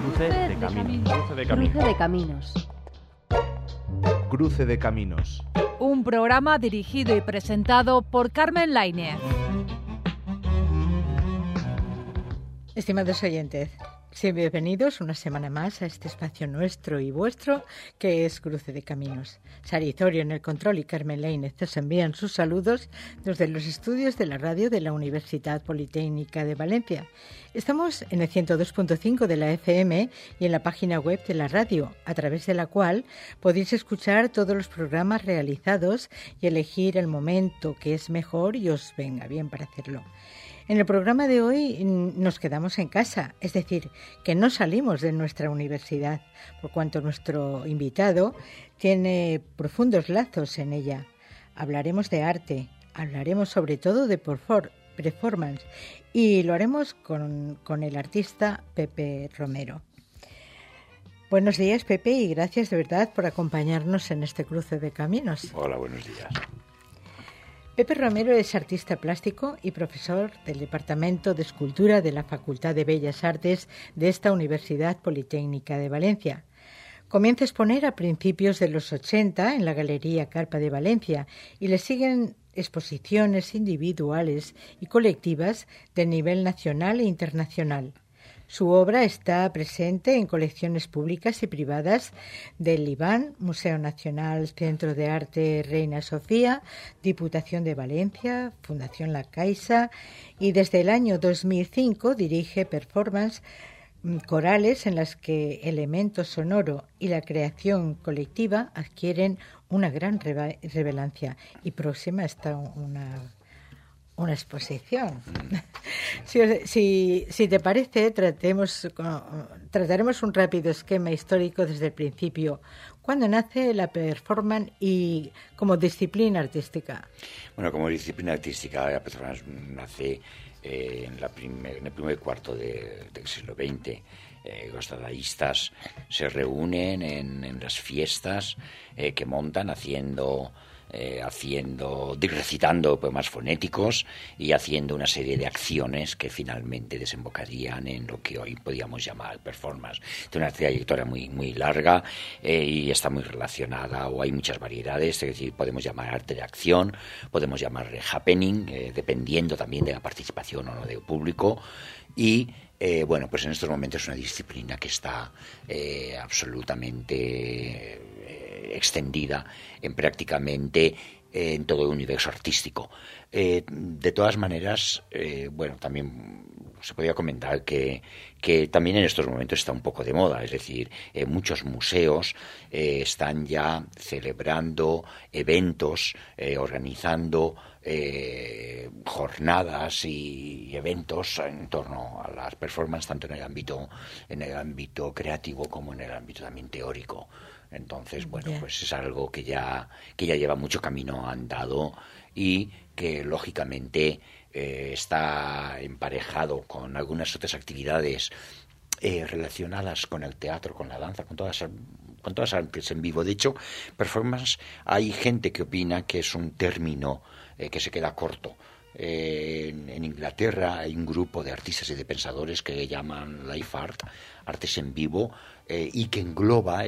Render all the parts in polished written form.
Cruce de caminos. Cruce de caminos. Cruce de caminos. Un programa dirigido y presentado por Carmen Lainez. Estimados oyentes, bienvenidos una semana más a este espacio nuestro y vuestro que es Cruce de Caminos. Sari Zorio en el control y Carmen Lainez os envían sus saludos desde los estudios de la radio de la Universidad Politécnica de Valencia. Estamos en el 102.5 de la FM y en la página web de la radio, a través de la cual podéis escuchar todos los programas realizados y elegir el momento que es mejor y os venga bien para hacerlo. En el programa de hoy nos quedamos en casa, es decir, que no salimos de nuestra universidad, por cuanto nuestro invitado tiene profundos lazos en ella. Hablaremos de arte, hablaremos sobre todo de performance y lo haremos con el artista Pepe Romero. Buenos días, Pepe, y gracias de verdad por acompañarnos en este cruce de caminos. Hola, buenos días. Pepe Romero es artista plástico y profesor del Departamento de Escultura de la Facultad de Bellas Artes de esta Universidad Politécnica de Valencia. Comienza a exponer a principios de los 80 en la Galería Carpa de Valencia y le siguen exposiciones individuales y colectivas de nivel nacional e internacional. Su obra está presente en colecciones públicas y privadas del IBAN, Museo Nacional, Centro de Arte Reina Sofía, Diputación de Valencia, Fundación La Caixa, y desde el año 2005 dirige performances corales en las que el elemento sonoro y la creación colectiva adquieren una gran relevancia. Y próxima está una exposición. Si te parece, trataremos un rápido esquema histórico desde el principio. ¿Cuándo nace la performance y como disciplina artística? Bueno, como disciplina artística, la performance nace en el primer cuarto del siglo XX. Los dadaístas se reúnen en las fiestas que montan recitando poemas fonéticos y haciendo una serie de acciones que finalmente desembocarían en lo que hoy podríamos llamar performance. Tiene una trayectoria muy, muy larga y está muy relacionada, o hay muchas variedades, es decir, podemos llamar arte de acción, podemos llamar happening, dependiendo también de la participación o no del público, y bueno, pues en estos momentos es una disciplina que está absolutamente extendida en prácticamente en todo el universo artístico. De todas maneras, bueno, también se podría comentar que también en estos momentos está un poco de moda, es decir, muchos museos están ya celebrando eventos, organizando jornadas y eventos en torno a las performances, tanto en el ámbito creativo como en el ámbito también teórico. Entonces, bueno, pues es algo que ya lleva mucho camino andado y que lógicamente está emparejado con algunas otras actividades relacionadas con el teatro, con la danza, con todas las artes en vivo. De hecho, performance, hay gente que opina que es un término que se queda corto. En Inglaterra hay un grupo de artistas y de pensadores que llaman live art, artes en vivo, y que engloba,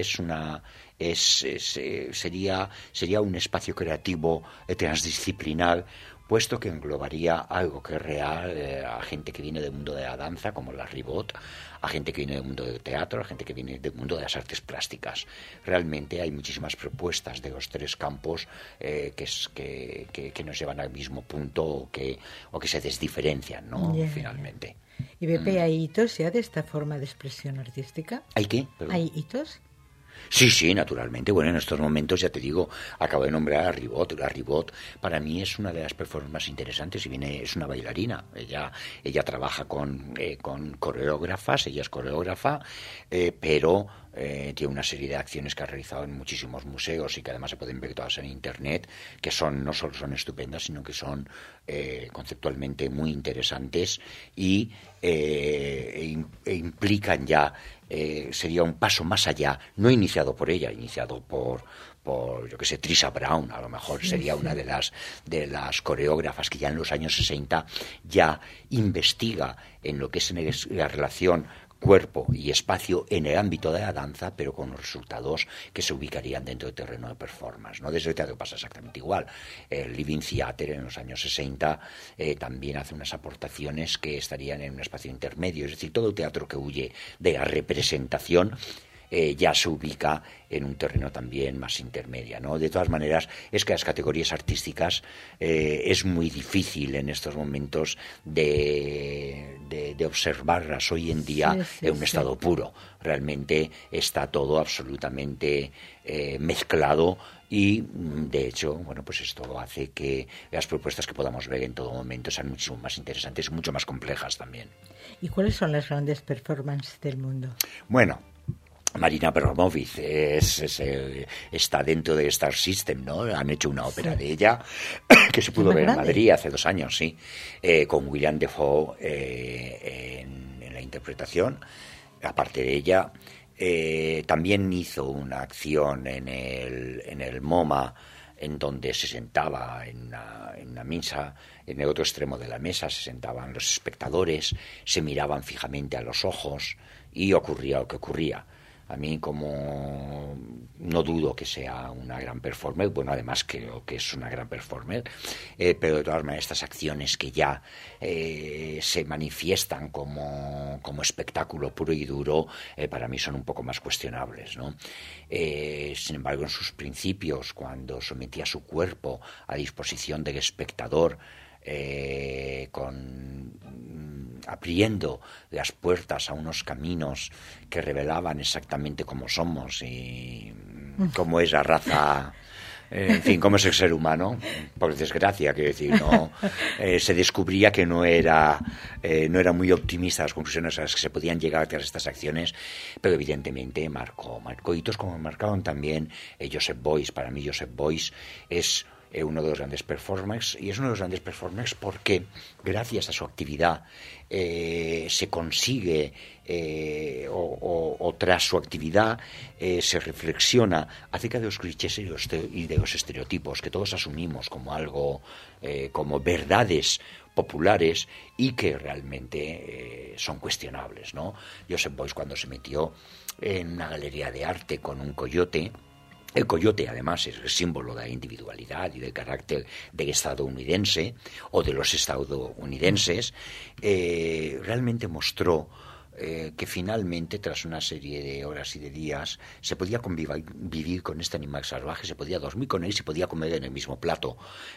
sería un espacio creativo transdisciplinar, puesto que englobaría algo que es real, a gente que viene del mundo de la danza, como la Ribot, a gente que viene del mundo del teatro, a gente que viene del mundo de las artes plásticas. Realmente hay muchísimas propuestas de los tres campos que nos llevan al mismo punto o que se desdiferencian, ¿no? Yeah. Finalmente. ¿Y Pepe, hay hitos ya de esta forma de expresión artística? ¿Hay qué? Perdón. ¿Hay hitos? Sí, naturalmente. Bueno, en estos momentos, ya te digo, acabo de nombrar a Ribot. La Ribot para mí es una de las performances más interesantes es una bailarina. Ella trabaja con coreógrafas, ella es coreógrafa, pero tiene una serie de acciones que ha realizado en muchísimos museos y que además se pueden ver todas en internet, que no solo son estupendas, sino que son conceptualmente muy interesantes y implican ya, sería un paso más allá, no iniciado por ella, iniciado por yo que sé, Trisha Brown, a lo mejor sería una de las coreógrafas que ya en los años 60 ya investiga en lo que es la relación cuerpo y espacio en el ámbito de la danza, pero con los resultados que se ubicarían dentro del terreno de performance, ¿no? Desde el teatro pasa exactamente igual. El Living Theatre en los años 60 también hace unas aportaciones que estarían en un espacio intermedio, es decir, todo el teatro que huye de la representación ya se ubica en un terreno también más intermedia, ¿no? De todas maneras, es que las categorías artísticas es muy difícil en estos momentos de observarlas hoy en día en un estado puro. Realmente está todo absolutamente mezclado y, de hecho, bueno, pues esto hace que las propuestas que podamos ver en todo momento sean mucho más interesantes y mucho más complejas también. ¿Y cuáles son las grandes performances del mundo? Bueno, Marina Abramovic está dentro de Star System, ¿no? Han hecho una ópera de ella que se pudo ver en Madrid hace 2 años, sí, con William Dafoe en la interpretación. Aparte de ella, también hizo una acción en el MoMA, en donde se sentaba en una mesa, en el otro extremo de la mesa se sentaban los espectadores, se miraban fijamente a los ojos y ocurría lo que ocurría. A mí, como no dudo que sea una gran performer, bueno, además creo que es una gran performer, pero de todas maneras estas acciones que ya se manifiestan como espectáculo puro y duro, para mí son un poco más cuestionables, ¿no? Sin embargo, en sus principios, cuando sometía su cuerpo a disposición del espectador, abriendo las puertas a unos caminos que revelaban exactamente cómo somos y cómo es la raza, en fin, cómo es el ser humano, por desgracia, quiero decir, no se descubría que no era muy optimista las conclusiones a las que se podían llegar tras estas acciones, pero evidentemente marcó hitos, como marcaron también Joseph Beuys. Para mí Joseph Beuys es uno de los grandes performers, y es uno de los grandes performers porque gracias a su actividad se consigue o tras su actividad se reflexiona acerca de los clichés y de los estereotipos que todos asumimos como algo, como verdades populares y que realmente son cuestionables, ¿no? Joseph Beuys, cuando se metió en una galería de arte con un coyote. El coyote, además, es el símbolo de la individualidad y del carácter del estadounidense o de los estadounidenses. Realmente mostró que finalmente, tras una serie de horas y de días, se podía vivir con este animal salvaje, se podía dormir con él y se podía comer en el mismo plato.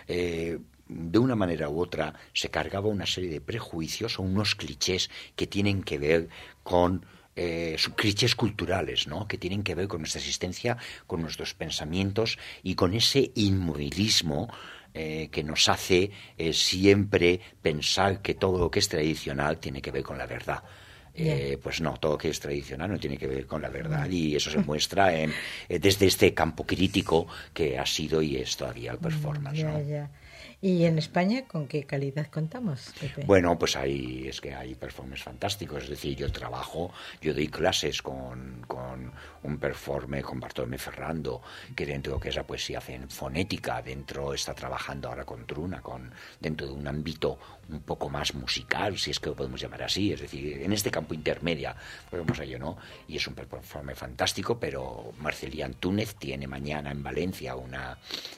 De una manera u otra se cargaba una serie de prejuicios o unos clichés que tienen que ver con clichés culturales, ¿no? Que tienen que ver con nuestra existencia, con nuestros pensamientos y con ese inmovilismo que nos hace siempre pensar que todo lo que es tradicional tiene que ver con la verdad. Pues no, todo lo que es tradicional no tiene que ver con la verdad, y eso se muestra desde este campo crítico que ha sido y es todavía el performance, ¿no? ¿Y en España con qué calidad contamos, Pepe? Bueno, pues hay performers fantásticos. Es decir, yo doy clases con un performer, con Bartolomé Ferrando, que dentro de lo que es la poesía fonética, está trabajando ahora con Truna, dentro de un ámbito un poco más musical, si es que lo podemos llamar así, es decir, en este campo intermedia, volvemos a ello, ¿no? Y es un performer fantástico, pero Marcelián Túnez tiene mañana en Valencia una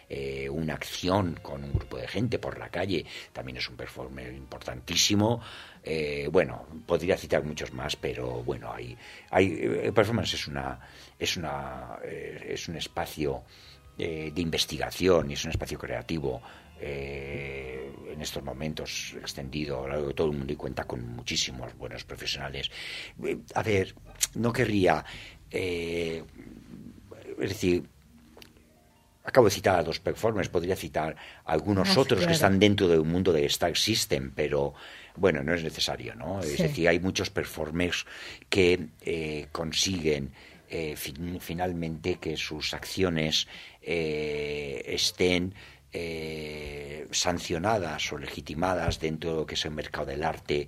acción con un grupo de gente por la calle, también es un performer importantísimo. Bueno, podría citar muchos más, pero bueno, el performance es un espacio de investigación y es un espacio creativo en estos momentos extendido a lo largo de todo el mundo y cuenta con muchísimos buenos profesionales. A ver, no querría es decir, acabo de citar a 2 performers, podría citar a algunos otros que están dentro del mundo de Star System, pero bueno, no es necesario, ¿no? Sí. Es decir, hay muchos performers que consiguen finalmente que sus acciones estén sancionadas o legitimadas dentro de lo que es el mercado del arte,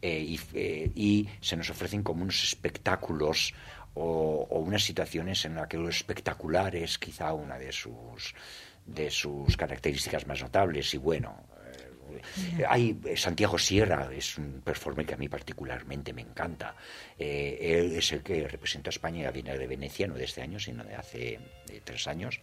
y se nos ofrecen como unos espectáculos o unas situaciones en las que lo espectacular es quizá una de sus características más notables. Y bueno, Hay Santiago Sierra, es un performer que a mí particularmente me encanta. Él es el que representa a España, viene de Venecia, no de este año, sino de hace 3 años.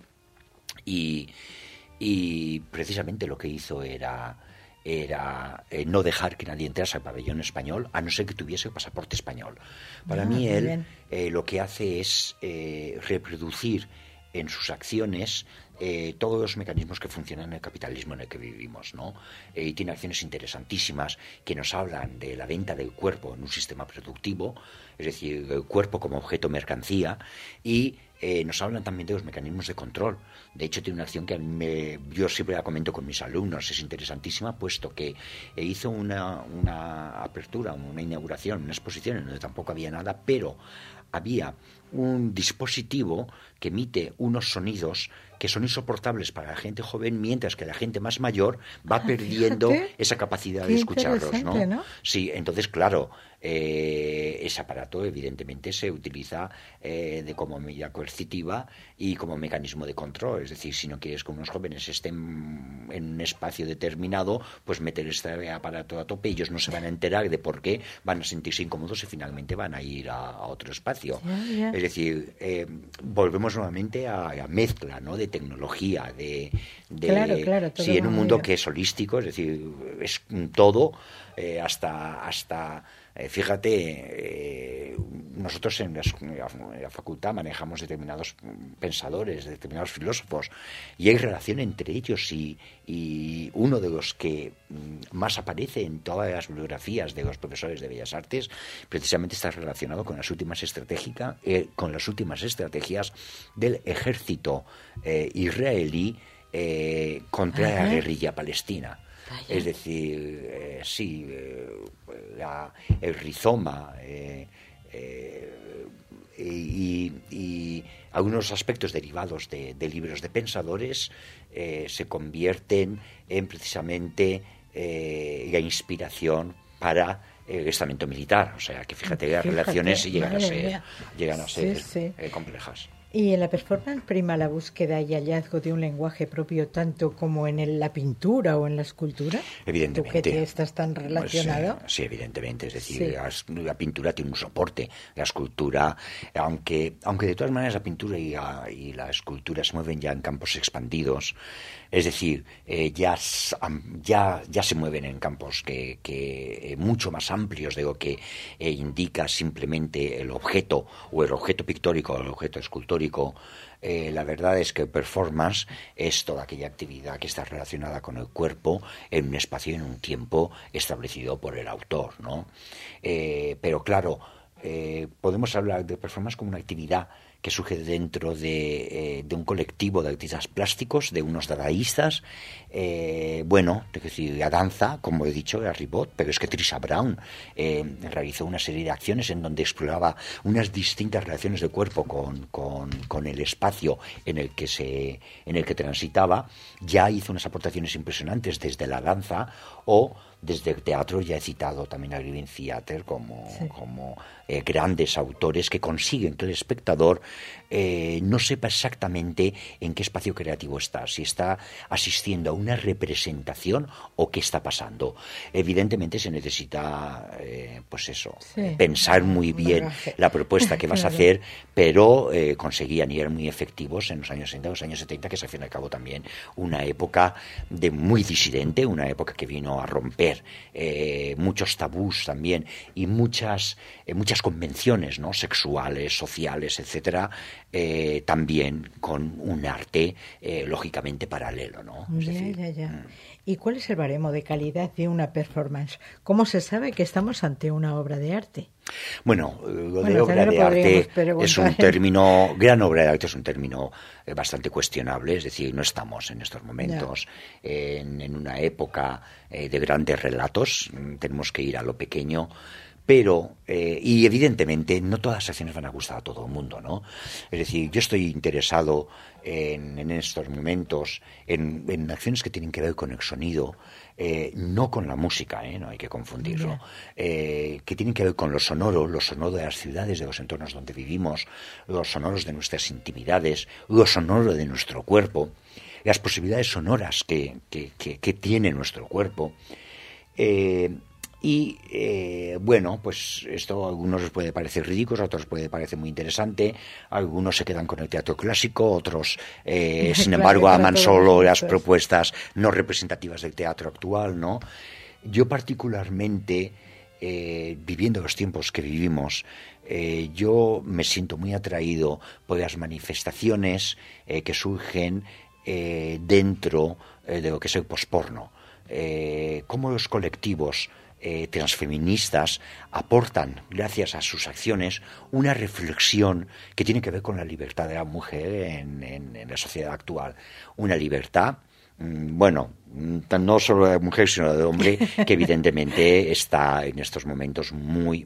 Y precisamente lo que hizo era no dejar que nadie entrase al pabellón español, a no ser que tuviese pasaporte español. Para mí él lo que hace es reproducir en sus acciones todos los mecanismos que funcionan en el capitalismo en el que vivimos, ¿no? Y tiene acciones interesantísimas que nos hablan de la venta del cuerpo en un sistema productivo, es decir, el cuerpo como objeto mercancía, y nos hablan también de los mecanismos de control. De hecho, tiene una acción que yo siempre la comento con mis alumnos, es interesantísima, puesto que hizo una apertura, una inauguración, una exposición en donde tampoco había nada, pero había un dispositivo que emite unos sonidos que son insoportables para la gente joven, mientras que la gente más mayor va perdiendo esa capacidad de escucharlos, ¿no? Sí, entonces, claro, ese aparato evidentemente se utiliza como medida coercitiva y como mecanismo de control. Es decir, si no quieres que unos jóvenes estén en un espacio determinado, pues meter este aparato a tope, ellos no se van a enterar de por qué, van a sentirse incómodos y finalmente van a ir a otro espacio. Es decir, volvemos nuevamente a la mezcla, ¿no?, de tecnología, claro, todo sí, en un mundo que es holístico, es decir, es todo, hasta fíjate, nosotros en la facultad manejamos determinados pensadores, determinados filósofos, y hay relación entre ellos, y uno de los que más aparece en todas las bibliografías de los profesores de Bellas Artes precisamente está relacionado con las últimas estrategias del ejército israelí contra la guerrilla palestina. Vaya. Es decir, el rizoma y algunos aspectos derivados de libros de pensadores se convierten en precisamente la inspiración para el estamento militar. O sea, que fíjate, las relaciones llegan a ser complejas. Y en la performance prima la búsqueda y hallazgo de un lenguaje propio tanto como en la pintura o en la escultura. Evidentemente. ¿Tú que estás tan relacionado? Pues, sí, evidentemente. Es decir, la pintura tiene un soporte. La escultura, aunque de todas maneras la pintura y la escultura se mueven ya en campos expandidos, es decir, ya se mueven en campos que mucho más amplios de lo que indica simplemente el objeto, o el objeto pictórico o el objeto escultórico. La verdad es que performance es toda aquella actividad que está relacionada con el cuerpo en un espacio y en un tiempo establecido por el autor, ¿no? Pero claro, podemos hablar de performance como una actividad que surge dentro de un colectivo de artistas plásticos, de unos dadaístas. Es decir, la danza, como he dicho, era Ribot, pero es que Trisha Brown realizó una serie de acciones en donde exploraba unas distintas relaciones de cuerpo con el espacio en el que transitaba. Ya hizo unas aportaciones impresionantes desde la danza, o desde el teatro. Ya he citado también a Living Theatre como grandes autores que consiguen que el espectador no sepa exactamente en qué espacio creativo está, si está asistiendo a una representación o qué está pasando. Evidentemente se necesita pensar muy bien la propuesta que vas a hacer, pero conseguían y eran muy efectivos en los años 60, los años 70, que es al fin y al cabo también una época muy disidente, una época que vino a romper muchos tabús también, y muchas convenciones, ¿no?, sexuales, sociales, etcétera, también con un arte lógicamente paralelo, ¿no? Ya. ¿Y cuál es el baremo de calidad de una performance? ¿Cómo se sabe que estamos ante una obra de arte? Lo de obra de arte es un término, gran obra de arte es un término bastante cuestionable. Es decir, no estamos en estos momentos en una época de grandes relatos, tenemos que ir a lo pequeño. pero, y evidentemente, no todas las acciones van a gustar a todo el mundo, ¿no? Es decir, yo estoy interesado en estos momentos en acciones que tienen que ver con el sonido, no con la música, no hay que confundirlo, que tienen que ver con lo sonoro de las ciudades, de los entornos donde vivimos, los sonoros de nuestras intimidades, lo sonoro de nuestro cuerpo, las posibilidades sonoras que tiene nuestro cuerpo. Bueno, pues esto a algunos les puede parecer ridículo, a otros les puede parecer muy interesante, algunos se quedan con el teatro clásico, otros, sin embargo, aman solo las propuestas no representativas del teatro actual, ¿no? Yo particularmente, viviendo los tiempos que vivimos, yo me siento muy atraído por las manifestaciones que surgen dentro de lo que es el posporno. Cómo los colectivos transfeministas aportan, gracias a sus acciones, una reflexión que tiene que ver con la libertad de la mujer en la sociedad actual. Una libertad, bueno, no solo de la mujer, sino del hombre, que evidentemente está en estos momentos muy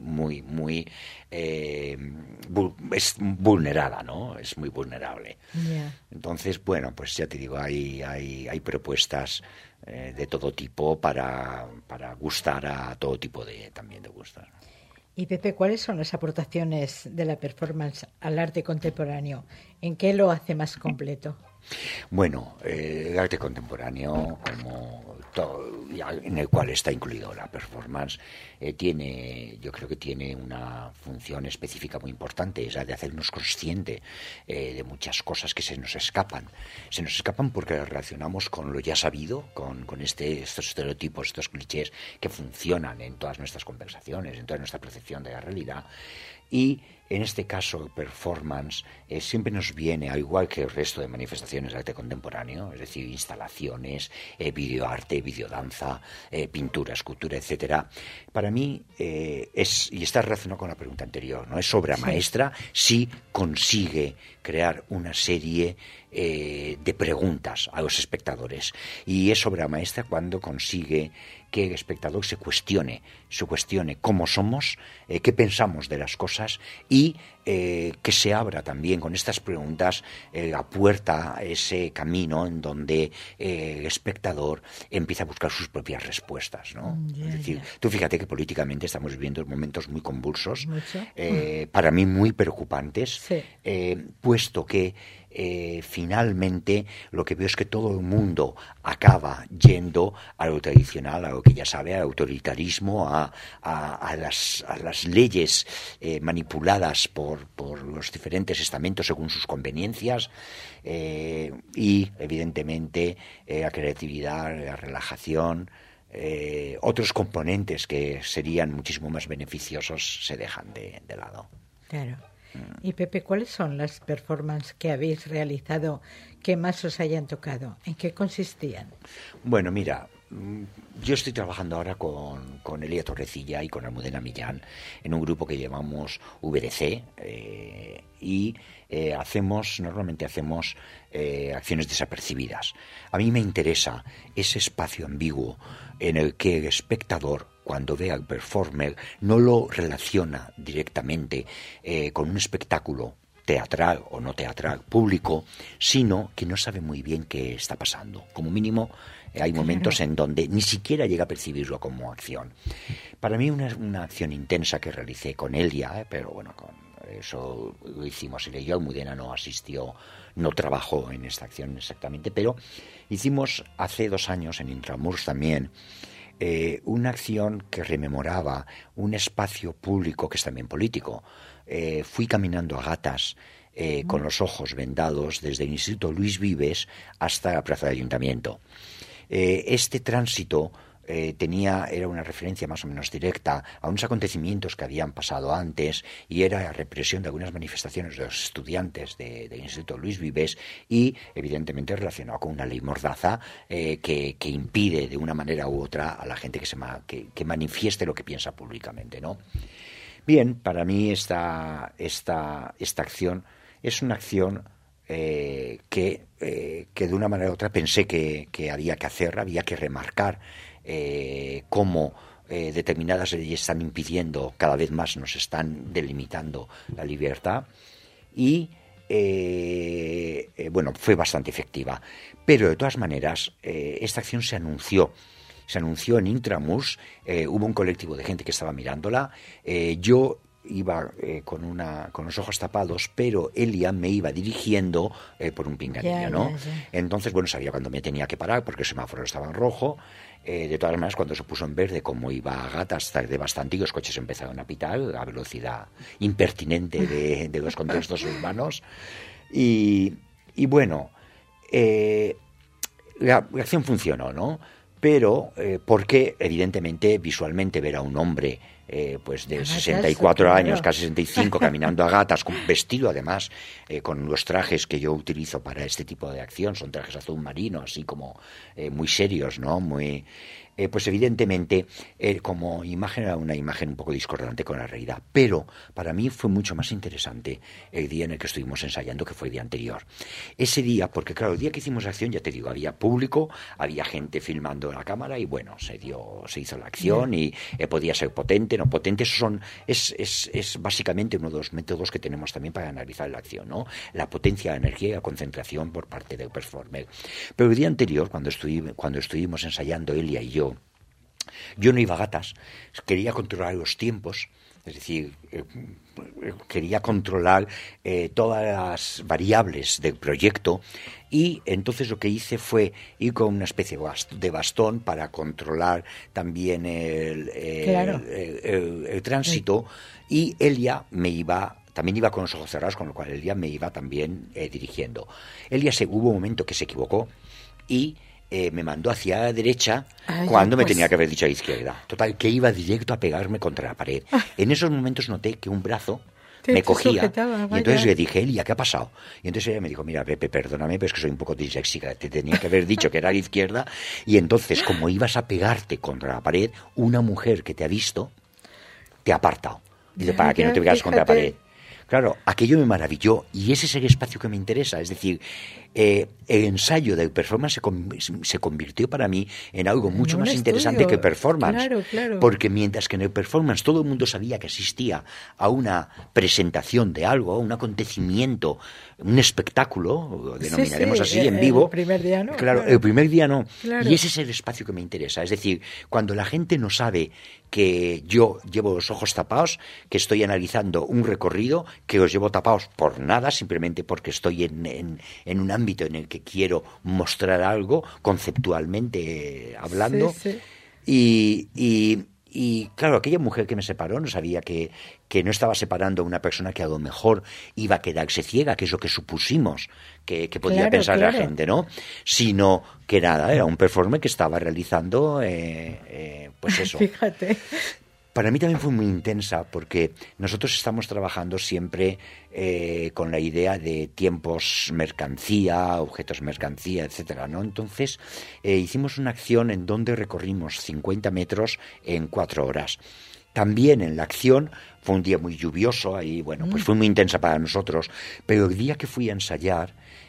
es vulnerada, ¿no? Es muy vulnerable. Yeah. Entonces, bueno, pues ya te digo, hay propuestas de todo tipo para gustar a todo tipo también de gustos. Y Pepe, ¿cuáles son las aportaciones de la performance al arte contemporáneo? ¿En qué lo hace más completo? Bueno, el arte contemporáneo, como todo, en el cual está incluido la performance, yo creo que tiene una función específica muy importante, es la de hacernos consciente de muchas cosas que se nos escapan. Se nos escapan porque las relacionamos con lo ya sabido, con estos estereotipos, estos clichés que funcionan en todas nuestras conversaciones, en toda nuestra percepción de la realidad. Y en este caso, performance siempre nos viene, al igual que el resto de manifestaciones de arte contemporáneo, es decir, instalaciones, videoarte, videodanza, pintura, escultura, etcétera. Para mí y está relacionado con la pregunta anterior, ¿no? Es obra maestra si consigue crear una serie de preguntas a los espectadores, y es obra maestra cuando consigue que el espectador se cuestione cómo somos, qué pensamos de las cosas, y que se abra también con estas preguntas la puerta, ese camino en donde el espectador empieza a buscar sus propias respuestas, ¿no? Es decir, tú fíjate que políticamente estamos viviendo momentos muy convulsos, para mí muy preocupantes, puesto que finalmente lo que veo es que todo el mundo acaba yendo a lo tradicional, a lo que ya sabe, al autoritarismo, a las leyes manipuladas por los diferentes estamentos según sus conveniencias, y evidentemente la creatividad, la relajación, otros componentes que serían muchísimo más beneficiosos se dejan de lado. Claro. Y Pepe, ¿cuáles son las performances que habéis realizado que más os hayan tocado? ¿En qué consistían? Bueno, mira, yo estoy trabajando ahora con Elia Torrecilla y con Almudena Millán en un grupo que llamamos VDC, y normalmente hacemos acciones desapercibidas. A mí me interesa ese espacio ambiguo en el que el espectador, cuando ve al performer, no lo relaciona directamente con un espectáculo teatral o no teatral público, sino que no sabe muy bien qué está pasando. Como mínimo, hay momentos en donde ni siquiera llega a percibirlo como acción. Para mí, una acción intensa que realicé con Elia, pero bueno, con eso lo hicimos. Y yo, Almudena no asistió, no trabajó en esta acción exactamente, pero hicimos hace 2 años en Intramurs también una acción que rememoraba un espacio público que es también político. Fui caminando a gatas con los ojos vendados desde el Instituto Luis Vives hasta la Plaza del Ayuntamiento. Este tránsito era una referencia más o menos directa a unos acontecimientos que habían pasado antes, y era la represión de algunas manifestaciones de los estudiantes del Instituto Luis Vives, y evidentemente relacionado con una ley mordaza que impide de una manera u otra a la gente que manifieste lo que piensa públicamente, ¿no? Bien, para mí esta acción es una acción que de una manera u otra pensé que había que hacer, había que remarcar cómo determinadas leyes están impidiendo, cada vez más nos están delimitando la libertad y bueno, fue bastante efectiva. Pero de todas maneras, esta acción se anunció en Intramurs, hubo un colectivo de gente que estaba mirándola, yo iba con los ojos tapados, pero Elia me iba dirigiendo por un pinganillo, ¿no? Ya. Entonces, bueno, sabía cuándo me tenía que parar porque el semáforo estaba en rojo. De todas maneras, cuando se puso en verde, como iba a gatas, tardé bastante y los coches empezaron a pitar a velocidad impertinente de los contextos urbanos. Y bueno, la acción funcionó, ¿no? Pero porque, evidentemente, visualmente ver a un hombre pues de 64 años, casi 65, caminando a gatas, vestido además con los trajes que yo utilizo para este tipo de acción, son trajes azul marino, así como muy serios, ¿no? Pues evidentemente como imagen era una imagen un poco discordante con la realidad, pero para mí fue mucho más interesante el día en el que estuvimos ensayando, que fue el día anterior. Ese día, porque claro, el día que hicimos la acción, ya te digo, había público, había gente filmando la cámara y bueno, se hizo la acción y podía ser potente, no potente, es básicamente uno de los métodos que tenemos también para analizar la acción, ¿no? La potencia, la energía y la concentración por parte del performer. Pero el día anterior, cuando estuvimos ensayando Elia y yo no iba a gatas, quería controlar los tiempos, es decir, quería controlar todas las variables del proyecto y entonces lo que hice fue ir con una especie de bastón para controlar también el tránsito y Elia también iba con los ojos cerrados, con lo cual Elia me iba también dirigiendo. Elia hubo un momento que se equivocó y me mandó hacia la derecha cuando me tenía que haber dicho a la izquierda. Total, que iba directo a pegarme contra la pared. En esos momentos noté que un brazo me cogía y entonces le dije, Elia, ¿qué ha pasado? Y entonces ella me dijo, mira, Pepe, perdóname, pero es que soy un poco disléxica, te tenía que haber dicho que era a la izquierda. Y entonces, como ibas a pegarte contra la pared, una mujer que te ha visto te ha apartado. Dice, para que no te pegas contra la pared. Claro, aquello me maravilló y ese es el espacio que me interesa. Es decir, el ensayo del performance se convirtió para mí en algo mucho más interesante que el performance. Claro. Porque mientras que en el performance todo el mundo sabía que asistía a una presentación de algo, a un acontecimiento, un espectáculo, lo denominaremos así, en vivo. El primer día no. Claro, el primer día no. Claro. Y ese es el espacio que me interesa. Es decir, cuando la gente no sabe que yo llevo los ojos tapados, que estoy analizando un recorrido, que los llevo tapados por nada, simplemente porque estoy en un ámbito en el que quiero mostrar algo, conceptualmente hablando. Y claro, aquella mujer que me separó no sabía que no estaba separando a una persona que a lo mejor iba a quedarse ciega, que es lo que supusimos que podía pensar la gente, ¿no? Sino que nada, era un performer que estaba realizando, pues eso. Fíjate. Para mí también fue muy intensa porque nosotros estamos trabajando siempre con la idea de tiempos mercancía, objetos mercancía, etcétera, ¿no? Entonces hicimos una acción en donde recorrimos 50 metros en 4 horas. También en la acción fue un día muy lluvioso y bueno, pues fue muy intensa para nosotros, pero el día que fui a ensayar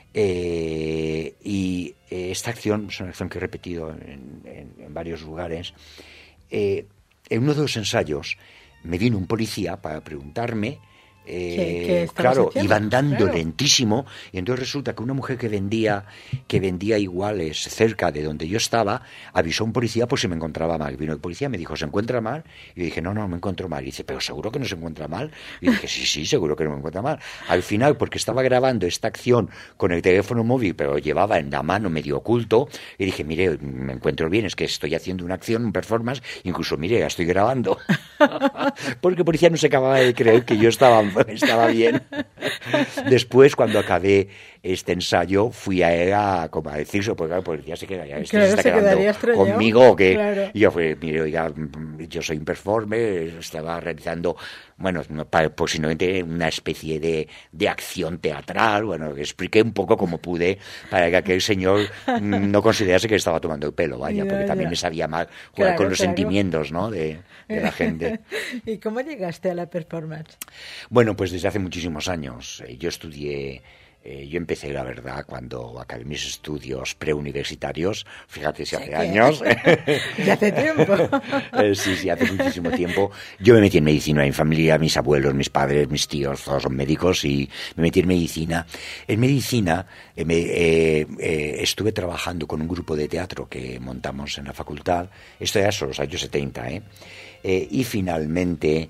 esta acción es una acción que he repetido en varios lugares. En uno de los ensayos me vino un policía para preguntarme, claro, iba andando lentísimo y entonces resulta que una mujer que vendía iguales cerca de donde yo estaba avisó a un policía por si me encontraba mal. Vino el policía, me dijo, ¿se encuentra mal? Y yo dije, no me encuentro mal. Y dice, ¿pero seguro que no se encuentra mal? Y dije, sí, seguro que no me encuentra mal. Al final, porque estaba grabando esta acción con el teléfono móvil, pero lo llevaba en la mano medio oculto, y dije, mire, me encuentro bien, es que estoy haciendo una acción, un performance, incluso, mire, la estoy grabando. Porque el policía no se acababa de creer que yo estaba bien. Después, cuando acabé este ensayo, fui a él a decirse, porque el policía se quedaría, se está quedando conmigo, que claro. Y yo fui, mire, oiga, yo soy un performer, estaba realizando, bueno, posiblemente una especie de acción teatral, bueno, expliqué un poco como pude para que aquel señor no considerase que estaba tomando el pelo, vaya, porque también me sabía mal jugar con los sentimientos, ¿no?, de la gente. ¿Y cómo llegaste a la performance? Bueno, pues desde hace muchísimos años. Yo estudié Yo empecé, la verdad, cuando acabé mis estudios preuniversitarios, fíjate si hace años. Ya hace tiempo. Sí, hace muchísimo tiempo. Yo me metí en medicina, en familia, mis abuelos, mis padres, mis tíos, todos son médicos, y me metí en medicina. En medicina estuve trabajando con un grupo de teatro que montamos en la facultad, esto ya son los años 70, y finalmente...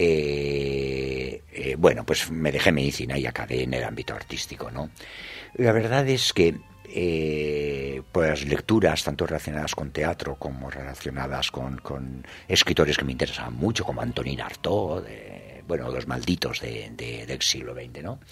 bueno, pues me dejé medicina y acabé en el ámbito artístico, ¿no? La verdad es que por las lecturas, tanto relacionadas con teatro como relacionadas con escritores que me interesaban mucho, como Antonin Artaud, los malditos del siglo XX, ¿no?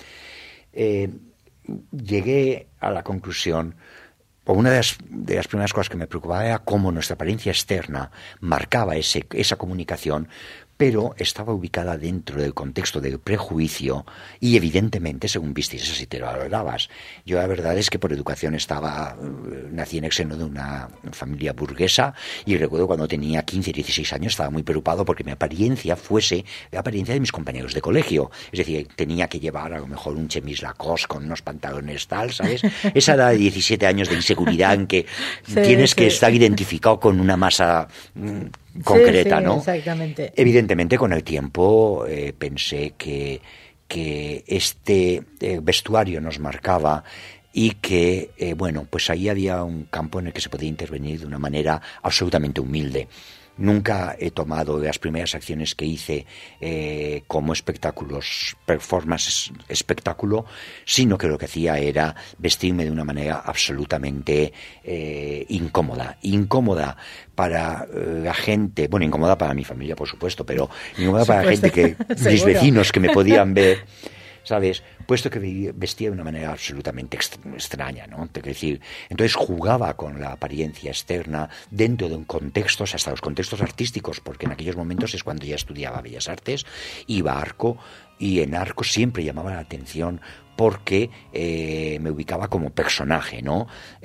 Llegué a la conclusión, o una de las primeras cosas que me preocupaba era cómo nuestra apariencia externa marcaba esa comunicación, pero estaba ubicada dentro del contexto del prejuicio y evidentemente según vistieses y te lo valorabas. Yo la verdad es que por educación nací en el seno de una familia burguesa y recuerdo cuando tenía 15, 16 años estaba muy preocupado porque mi apariencia fuese la apariencia de mis compañeros de colegio. Es decir, tenía que llevar a lo mejor un chemis Lacoste con unos pantalones tal, ¿sabes? Esa edad de 17 años de inseguridad en que tienes que estar identificado con una masa... concreta, sí, ¿no? Exactamente. Evidentemente, con el tiempo pensé que este vestuario nos marcaba y que, pues ahí había un campo en el que se podía intervenir de una manera absolutamente humilde. Nunca he tomado las primeras acciones que hice como performance espectáculo, sino que lo que hacía era vestirme de una manera absolutamente incómoda. Incómoda para la gente, incómoda para mi familia, por supuesto, pero incómoda para la gente que mis vecinos que me podían ver, ¿sabes? Puesto que vestía de una manera absolutamente extraña, ¿no? Es decir, entonces jugaba con la apariencia externa dentro de un contexto, hasta los contextos artísticos, porque en aquellos momentos es cuando ya estudiaba Bellas Artes, iba a Arco, y en Arco siempre llamaba la atención porque me ubicaba como personaje, ¿no?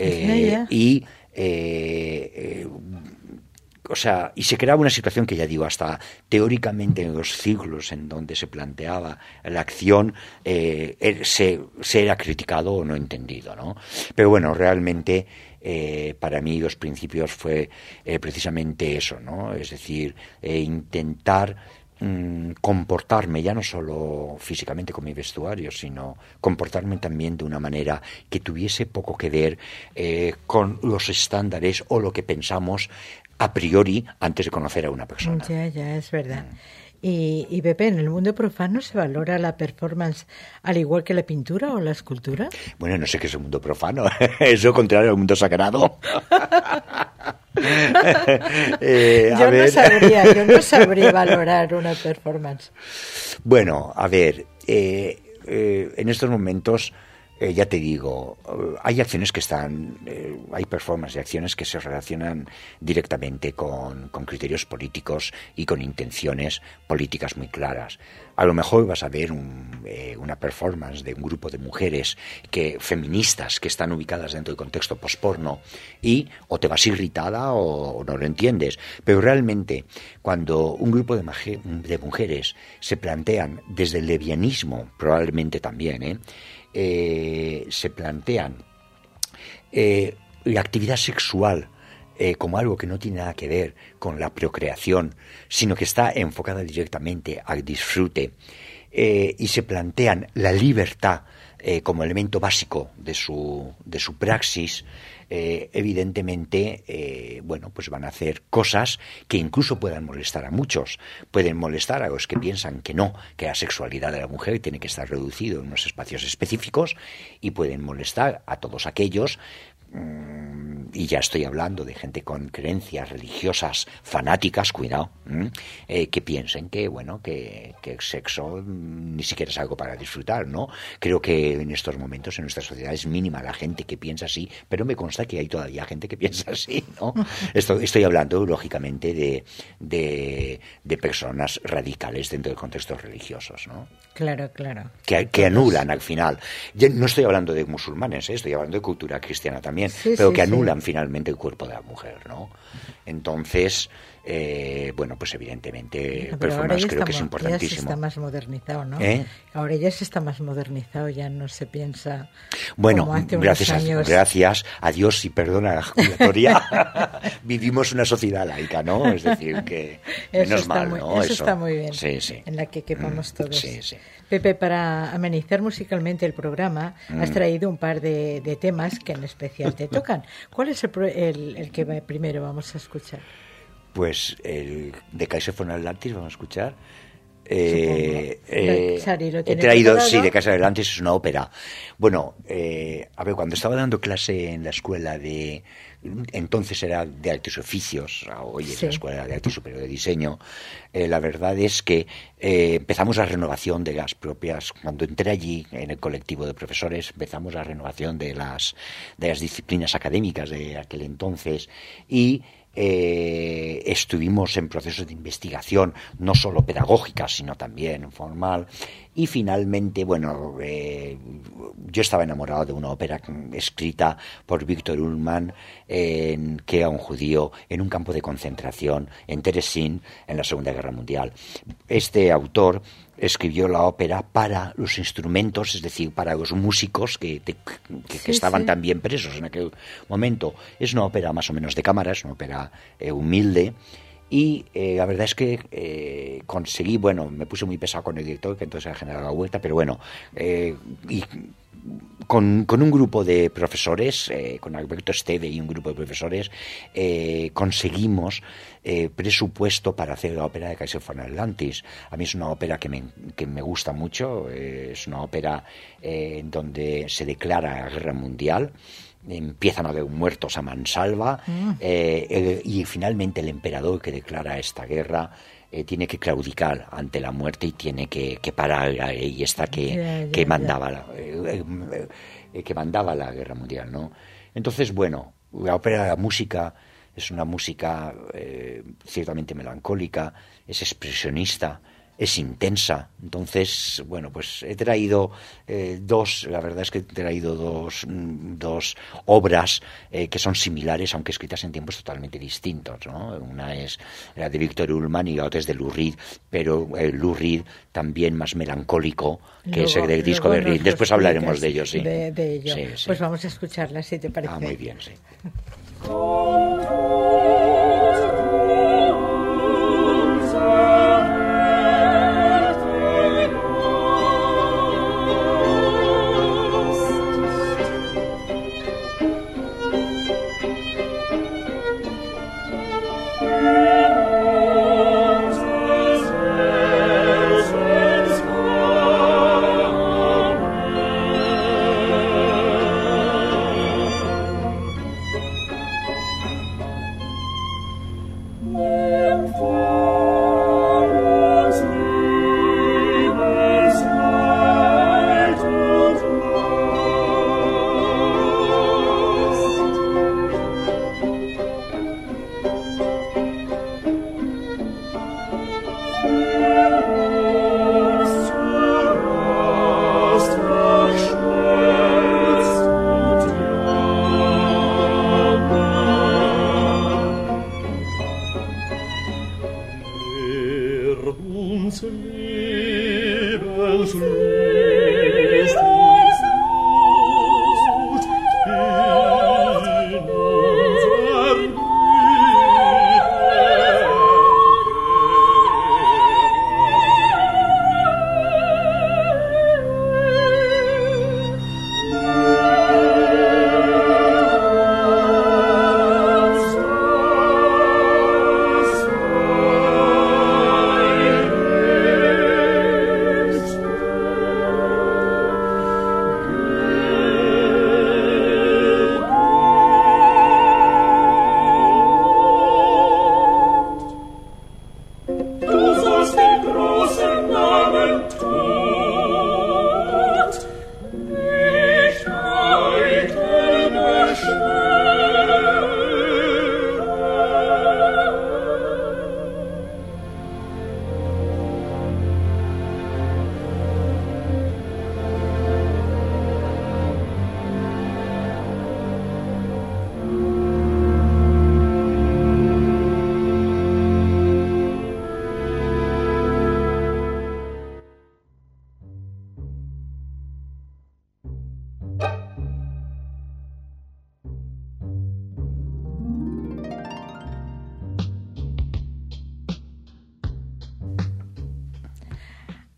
Y se creaba una situación que ya digo, hasta teóricamente en los ciclos en donde se planteaba la acción, se era criticado o no entendido, ¿no? Pero bueno, realmente para mí los principios fue precisamente eso, ¿no? Es decir, intentar comportarme ya no solo físicamente con mi vestuario, sino comportarme también de una manera que tuviese poco que ver con los estándares o lo que pensamos a priori antes de conocer a una persona. Ya, es verdad. Y Pepe, ¿en el mundo profano se valora la performance al igual que la pintura o la escultura? Bueno, no sé qué es el mundo profano. Eso contrario al mundo sagrado. Yo no sabría valorar una performance. Bueno, a ver, en estos momentos... ya te digo, hay acciones que hay performances y acciones que se relacionan directamente con criterios políticos y con intenciones políticas muy claras. A lo mejor vas a ver una performance de un grupo de mujeres feministas que están ubicadas dentro del contexto posporno y o te vas irritada o no lo entiendes. Pero realmente, cuando un grupo de mujeres se plantean desde el lesbianismo, probablemente también, se plantean la actividad sexual como algo que no tiene nada que ver con la procreación, sino que está enfocada directamente al disfrute, y se plantean la libertad como elemento básico de su praxis, evidentemente, pues van a hacer cosas que incluso puedan molestar a muchos. Pueden molestar a los que piensan que la sexualidad de la mujer tiene que estar reducido en unos espacios específicos, y pueden molestar a todos aquellos, y ya estoy hablando de gente con creencias religiosas fanáticas, cuidado, que piensen que el sexo ni siquiera es algo para disfrutar, ¿no? Creo que en estos momentos en nuestra sociedad es mínima la gente que piensa así, pero me consta que hay todavía gente que piensa así, ¿no? Estoy hablando, lógicamente, de personas radicales dentro de contextos religiosos, ¿no? Claro. Que anulan al final. Ya no estoy hablando de musulmanes, estoy hablando de cultura cristiana también, pero que anulan finalmente el cuerpo de la mujer, ¿no? Entonces, bueno, pues evidentemente Pero ahora performance ya creo que es ya se importantísimo. está más modernizado, ¿no? ¿Eh? Ahora ya se está más modernizado, ya no se piensa Bueno, como hace unos gracias años. gracias a Dios y perdona la jubilatoria, vivimos una sociedad laica, ¿no? Es decir, que menos está mal, muy, ¿no? Eso está muy bien, Sí, sí. en la que quepamos todos. Sí, sí. Pepe, para amenizar musicalmente el programa, has traído un par de temas que en especial te tocan. ¿Cuál es el que primero vamos a escuchar? Pues el de Kaiser von Atlantis vamos a escuchar. Sari, ¿lo He tiene traído, preparado? sí, de Kaiser von Atlantis, es una ópera. Bueno, a ver, cuando estaba dando clase en la escuela entonces era de Artes y Oficios, hoy es Sí. la Escuela de Arte Superior de Diseño, la verdad es que empezamos la renovación de las propias, cuando entré allí en el colectivo de profesores, empezamos la renovación de las disciplinas académicas de aquel entonces y estuvimos en procesos de investigación, no solo pedagógica, sino también formal, y finalmente, bueno, yo estaba enamorado de una ópera escrita por Viktor Ullmann, que era un judío en un campo de concentración en Terezín en la Segunda Guerra Mundial. Este autor escribió la ópera para los instrumentos, es decir, para los músicos que estaban también presos en aquel momento. Es una ópera más o menos de cámara, es una ópera humilde, y la verdad es que conseguí, bueno, me puse muy pesado con el director, que entonces era General Huerta, pero bueno, y con un grupo de profesores, con Alberto Esteve y un grupo de profesores, conseguimos presupuesto para hacer la ópera de Kaiser von Atlantis. A mí es una ópera que me gusta mucho, es una ópera en donde se declara la guerra mundial, empiezan a haber muertos a mansalva, y finalmente el emperador que declara esta guerra tiene que claudicar ante la muerte y tiene que parar a ley esta que mandaba que mandaba la guerra mundial, ¿no? Entonces, bueno, la ópera, la música es una música ciertamente melancólica, es expresionista, es intensa. Entonces, bueno, pues he traído la verdad es que he traído dos obras que son similares, aunque escritas en tiempos totalmente distintos, ¿no? Una es la de Viktor Ullmann y la otra es de Lou Reed, pero Lou Reed también más melancólico, que es el del disco de Reed. Después hablaremos de ello, sí. De ello. Sí, sí. Pues vamos a escucharla, si te parece. Ah, muy bien, sí.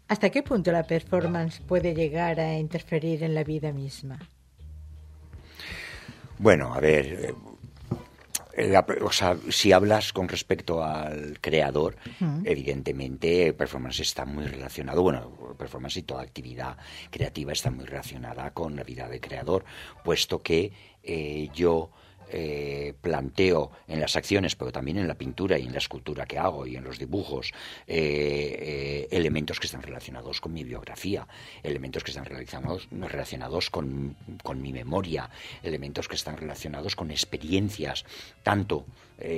¿Hasta qué punto la performance puede llegar a interferir en la vida misma? Bueno, a ver, o sea, si hablas con respecto al creador, evidentemente performance está muy relacionado, bueno, performance y toda actividad creativa está muy relacionada con la vida del creador, puesto que yo planteo en las acciones, pero también en la pintura y en la escultura que hago y en los dibujos, elementos que están relacionados con mi biografía, elementos que están relacionados con mi memoria, elementos que están relacionados con experiencias, tanto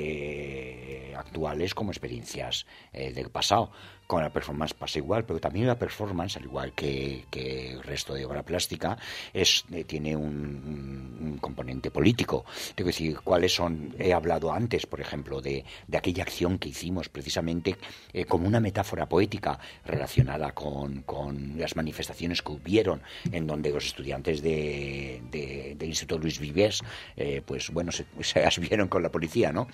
actuales como experiencias del pasado. Con la performance pasa igual, pero también la performance, al igual que el resto de obra plástica, tiene un componente político. Tengo que decir, ¿cuáles son? He hablado antes, por ejemplo, de aquella acción que hicimos precisamente como una metáfora poética relacionada con las manifestaciones que hubieron, en donde los estudiantes de Instituto Luis Vives, pues bueno, se vieron con la policía, ¿no?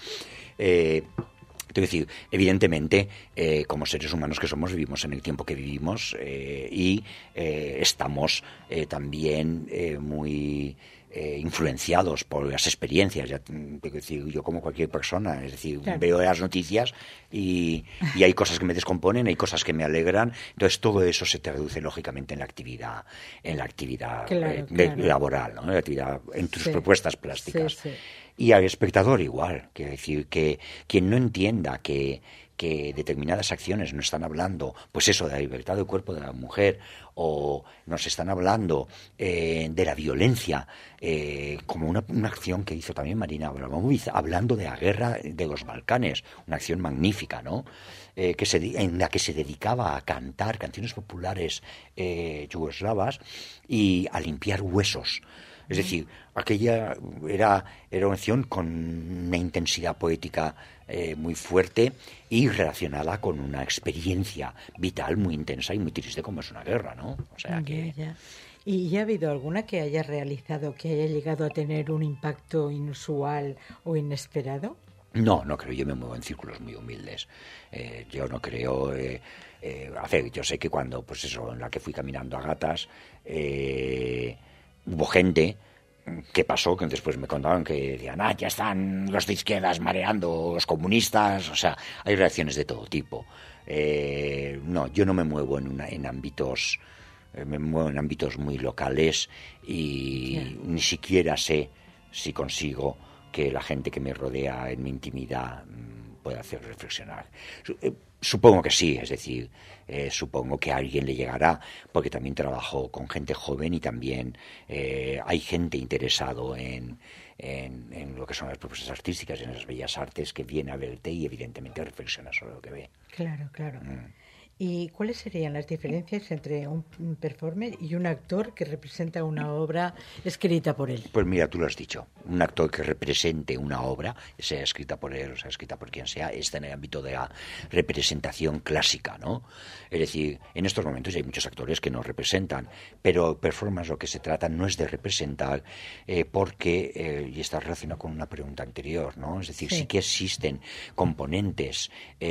Es decir, evidentemente, como seres humanos que somos, vivimos en el tiempo que vivimos y estamos también muy influenciados por las experiencias. Ya, tengo que decir, yo como cualquier persona, es decir, claro, veo las noticias y hay cosas que me descomponen, hay cosas que me alegran, entonces todo eso se traduce lógicamente en la actividad claro, laboral, ¿no? En la actividad, en tus propuestas plásticas. Sí. Y al espectador igual, quiero decir que quien no entienda que determinadas acciones nos están hablando, pues eso, de la libertad del cuerpo de la mujer, o nos están hablando de la violencia, como una acción que hizo también Marina Abramovic, hablando de la guerra de los Balcanes, una acción magnífica, ¿no? En la que se dedicaba a cantar canciones populares yugoslavas y a limpiar huesos. Es decir, aquella era una acción con una intensidad poética muy fuerte y relacionada con una experiencia vital muy intensa y muy triste como es una guerra, ¿no? O sea que... Ya. ¿Y ya ha habido alguna que haya realizado que haya llegado a tener un impacto inusual o inesperado? No creo, yo me muevo en círculos muy humildes. Yo no creo... yo sé que cuando, pues eso, en la que fui caminando a gatas... hubo gente que pasó, que después me contaban que decían, ya están los de izquierdas mareando, los comunistas, o sea, hay reacciones de todo tipo. No, yo no me muevo en ámbitos, me muevo en ámbitos muy locales y ni siquiera sé si consigo que la gente que me rodea en mi intimidad pueda hacer reflexionar. Supongo que sí, es decir, supongo que a alguien le llegará, porque también trabajo con gente joven y también hay gente interesado en lo que son las propuestas artísticas, en las bellas artes, que viene a verte y evidentemente reflexiona sobre lo que ve. Claro. ¿Y cuáles serían las diferencias entre un performer y un actor que representa una obra escrita por él? Pues mira, tú lo has dicho. Un actor que represente una obra, sea escrita por él o sea escrita por quien sea, está en el ámbito de la representación clásica, ¿no? Es decir, en estos momentos hay muchos actores que no representan, pero performance lo que se trata no es de representar porque, y está relacionado con una pregunta anterior, ¿no? Es decir, sí que existen componentes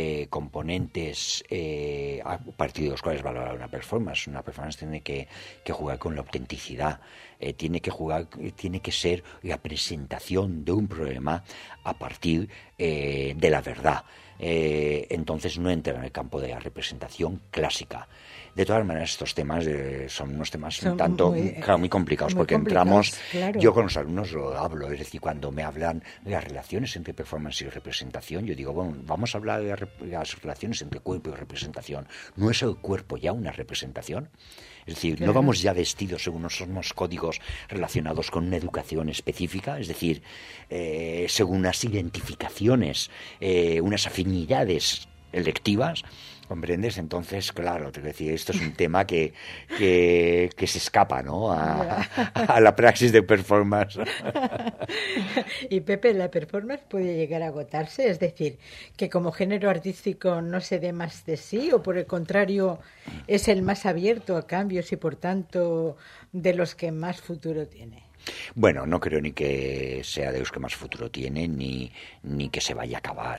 a partir de los cuales valorar una performance. Una performance tiene que jugar con la autenticidad, tiene que ser la presentación de un problema a partir de la verdad. Entonces no entra en el campo de la representación clásica. De todas maneras, estos temas son unos temas muy complicados, porque entramos... Claro. Yo con los alumnos lo hablo, es decir, cuando me hablan de las relaciones entre performance y representación, yo digo, bueno, vamos a hablar de las relaciones entre cuerpo y representación. ¿No es el cuerpo ya una representación? Es decir, claro, no vamos ya vestidos según unos códigos relacionados con una educación específica, es decir, según unas identificaciones, unas afinidades electivas, ¿comprendes? Entonces, claro, te decía, esto es un tema que se escapa, ¿no? a la praxis de performance. Y Pepe, ¿la performance puede llegar a agotarse? Es decir, que como género artístico no se dé más de sí, o por el contrario, es el más abierto a cambios y por tanto de los que más futuro tiene. Bueno, no creo ni que sea de los que más futuro tiene, ni que se vaya a acabar.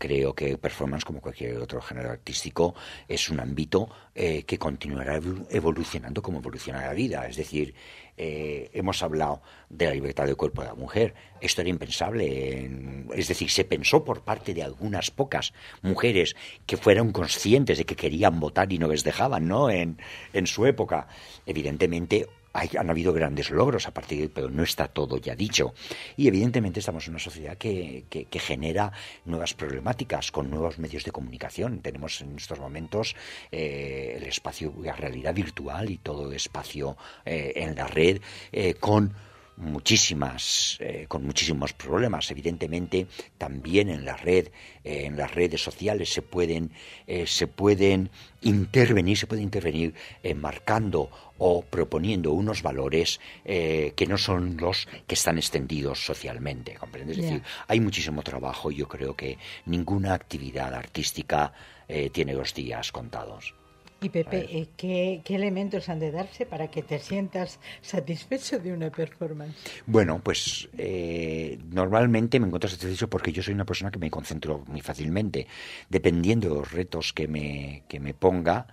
creo que performance, como cualquier otro género artístico, es un ámbito que continuará evolucionando como evoluciona la vida. Es decir, hemos hablado de la libertad del cuerpo de la mujer. Esto era impensable. Es decir, se pensó por parte de algunas pocas mujeres que fueran conscientes de que querían votar y no les dejaban, ¿no? En su época. Evidentemente, han habido grandes logros a partir de, pero no está todo ya dicho. Y evidentemente estamos en una sociedad que genera nuevas problemáticas con nuevos medios de comunicación. Tenemos en estos momentos el espacio, la realidad virtual y todo el espacio en la red con muchísimos problemas. Evidentemente también en la red, en las redes sociales se puede intervenir marcando o proponiendo unos valores que no son los que están extendidos socialmente, ¿comprendes? Es decir, hay muchísimo trabajo y yo creo que ninguna actividad artística tiene los días contados. Y Pepe, ¿qué elementos han de darse para que te sientas satisfecho de una performance? Bueno, pues normalmente me encuentro satisfecho porque yo soy una persona que me concentro muy fácilmente. Dependiendo de los retos que me ponga,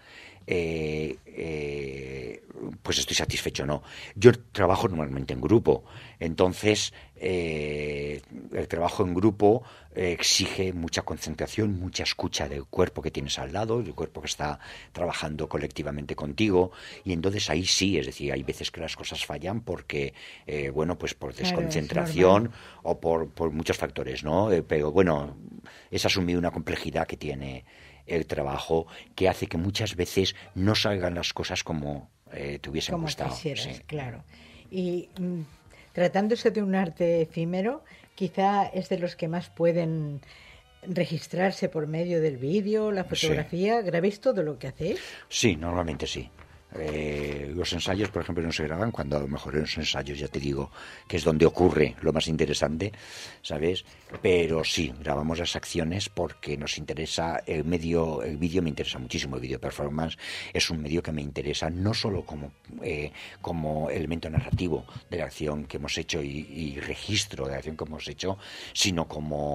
pues estoy satisfecho o no. Yo trabajo normalmente en grupo, entonces el trabajo en grupo exige mucha concentración, mucha escucha del cuerpo que tienes al lado, del cuerpo que está trabajando colectivamente contigo, y entonces ahí sí, es decir, hay veces que las cosas fallan porque, pues por desconcentración o por muchos factores, ¿no? Pero bueno, es asumir una complejidad que tiene el trabajo, que hace que muchas veces no salgan las cosas como te hubiesen gustado. Como quisieras, claro. Y tratándose de un arte efímero, quizá es de los que más pueden registrarse por medio del vídeo, la fotografía. Sí. ¿Grabéis todo lo que hacéis? Sí, normalmente sí. Los ensayos, por ejemplo, no se graban cuando a lo mejor en los ensayos, ya te digo, que es donde ocurre lo más interesante, ¿sabes? Pero sí, grabamos las acciones porque nos interesa el vídeo me interesa muchísimo, el vídeo performance es un medio que me interesa no solo como elemento narrativo de la acción que hemos hecho y registro de la acción que hemos hecho, sino como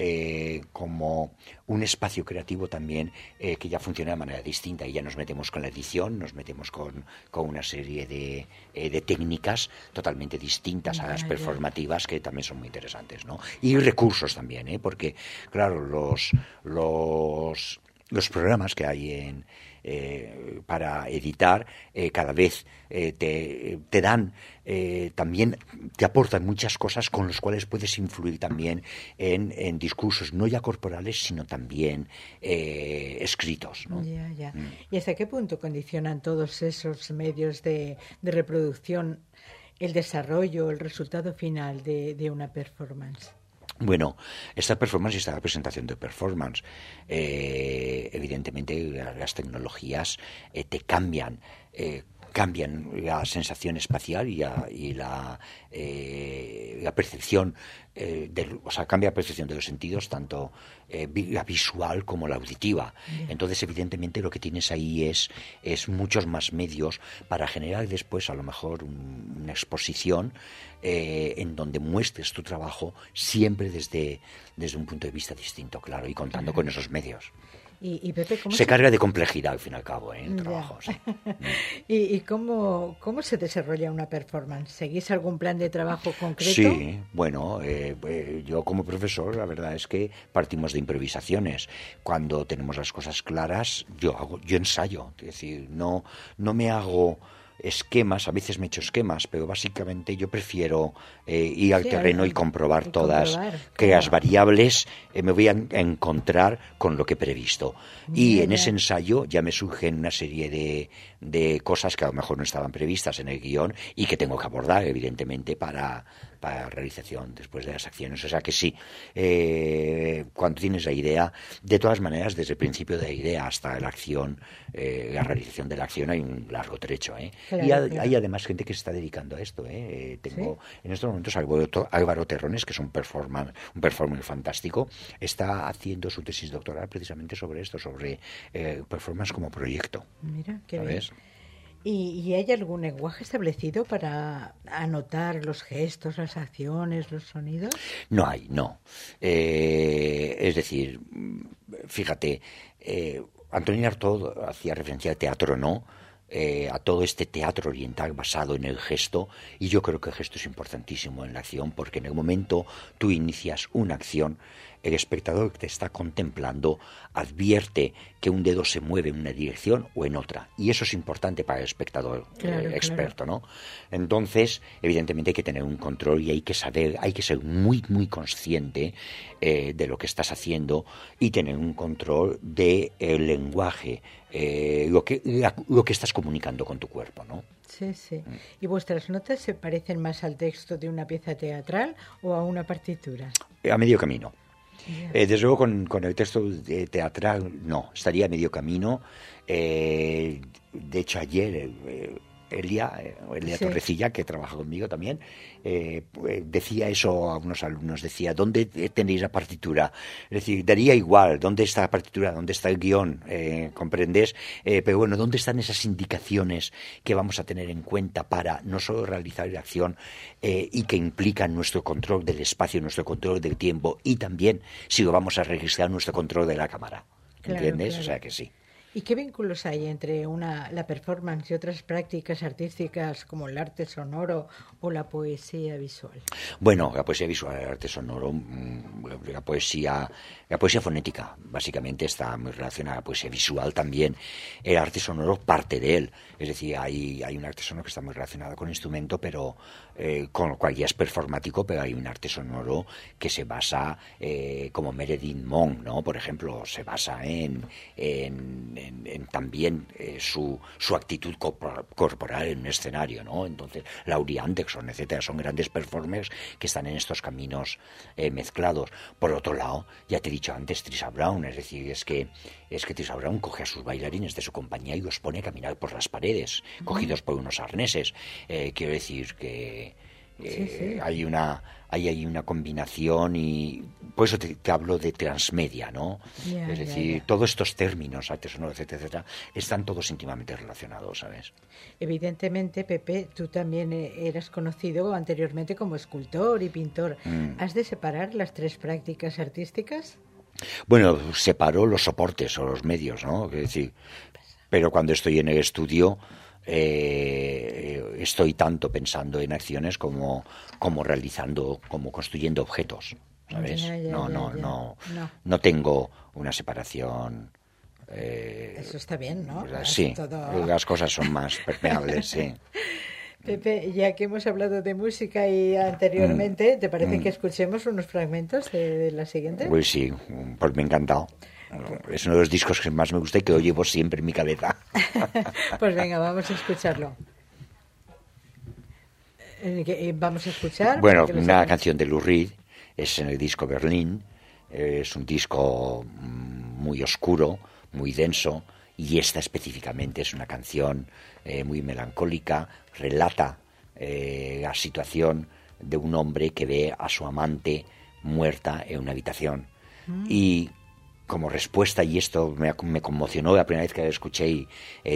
un espacio creativo también que ya funciona de manera distinta, y ya nos metemos con la edición, nos metemos con una serie de técnicas totalmente distintas a las performativas, que también son muy interesantes, ¿no? Y recursos también, porque claro, los programas que hay para editar cada vez te dan también te aportan muchas cosas con las cuales puedes influir también en discursos no ya corporales sino también escritos, ¿no? Ya. ¿Y hasta qué punto condicionan todos esos medios de reproducción el desarrollo, el resultado final de una performance? Bueno, esta performance y esta presentación de performance, evidentemente las tecnologías te cambian la sensación espacial y la percepción, cambia la percepción de los sentidos, tanto la visual como la auditiva. Entonces, evidentemente, lo que tienes ahí es muchos más medios para generar después, a lo mejor, una exposición en donde muestres tu trabajo siempre desde un punto de vista distinto, claro, y contando con esos medios. Y Pepe, ¿cómo se carga de complejidad al fin y al cabo el trabajo. Sí. ¿Y cómo se desarrolla una performance? ¿Seguís algún plan de trabajo concreto? Sí, bueno, yo como profesor la verdad es que partimos de improvisaciones. Cuando tenemos las cosas claras, yo ensayo, es decir, no me hago esquemas, a veces me echo esquemas, pero básicamente yo prefiero ir al terreno y comprobar todas las variables, me voy a encontrar con lo que he previsto. Y en ese ensayo ya me surgen una serie de cosas que a lo mejor no estaban previstas en el guión y que tengo que abordar, evidentemente, para realización después de las acciones. O sea que sí, cuando tienes la idea, de todas maneras, desde el principio de la idea hasta la acción, la realización de la acción, hay un largo trecho. Claro, y hay además gente que se está dedicando a esto. Tengo en estos momentos Álvaro Terrones, que es un performer fantástico, está haciendo su tesis doctoral precisamente sobre esto, sobre performance como proyecto. Mira, qué ¿sabes? bien. ¿Y hay algún lenguaje establecido para anotar los gestos, las acciones, los sonidos? No hay, no. Es decir, fíjate, Antonín Artaud hacía referencia al teatro, ¿no? A todo este teatro oriental basado en el gesto, y yo creo que el gesto es importantísimo en la acción, porque en el momento tú inicias una acción, el espectador que te está contemplando advierte que un dedo se mueve en una dirección o en otra, y eso es importante para el espectador experto, ¿no? Entonces, evidentemente hay que tener un control y hay que ser muy, muy consciente de lo que estás haciendo y tener un control del lenguaje, lo que estás comunicando con tu cuerpo, ¿no? Sí, sí. ¿Y vuestras notas se parecen más al texto de una pieza teatral o a una partitura? A medio camino. Desde luego con el texto teatral no, estaría a medio camino. De hecho ayer Elia Sí. Torrecilla, que trabaja conmigo también, decía eso a unos alumnos, decía, ¿dónde tenéis la partitura? Es decir, daría igual, ¿dónde está la partitura? ¿Dónde está el guión? ¿Comprendes? Pero bueno, ¿dónde están esas indicaciones que vamos a tener en cuenta para no solo realizar la acción y que implican nuestro control del espacio, nuestro control del tiempo y también si lo vamos a registrar nuestro control de la cámara? ¿Entiendes? Claro. O sea que sí. ¿Y qué vínculos hay entre la performance y otras prácticas artísticas como el arte sonoro o la poesía visual? Bueno, la poesía visual, el arte sonoro, la poesía fonética, básicamente está muy relacionada a la poesía visual también. El arte sonoro parte de él, es decir, hay un arte sonoro que está muy relacionado con el instrumento, pero con lo cual ya es performático, pero hay un arte sonoro que se basa, como Meredith Monk, ¿no? Por ejemplo, se basa en también su actitud corporal en un escenario, ¿no? Entonces, Laurie Anderson, etcétera, son grandes performers que están en estos caminos mezclados. Por otro lado, ya te he dicho antes, Trisha Brown, es decir, es que Trisha Brown coge a sus bailarines de su compañía y los pone a caminar por las paredes, cogidos por unos arneses. Quiero decir que Sí. hay una combinación, y por eso te hablo de transmedia, ¿no? Es decir, todos estos términos, arte sonoro, etcétera, están todos íntimamente relacionados, ¿sabes? Evidentemente, Pepe, tú también eras conocido anteriormente como escultor y pintor. ¿Has de separar las tres prácticas artísticas? Bueno, separo los soportes o los medios, ¿no? Es decir, pero cuando estoy en el estudio estoy tanto pensando en acciones como realizando, como construyendo objetos, ¿sabes? No tengo una separación. Eso está bien, ¿no? Sí, las cosas son más permeables, sí. Pepe, ya que hemos hablado de música y anteriormente, ¿te parece que escuchemos unos fragmentos de la siguiente? Pues sí, pues me ha encantado. Es uno de los discos que más me gusta y que lo llevo siempre en mi cabeza. Pues venga, vamos a escucharlo. Vamos a escuchar. Bueno, una canción de Lou Reed, es en el disco Berlín. Es un disco muy oscuro, muy denso, y esta específicamente es una canción muy melancólica. Relata la situación de un hombre que ve a su amante muerta en una habitación. Y como respuesta, y esto me conmocionó la primera vez que la escuché, y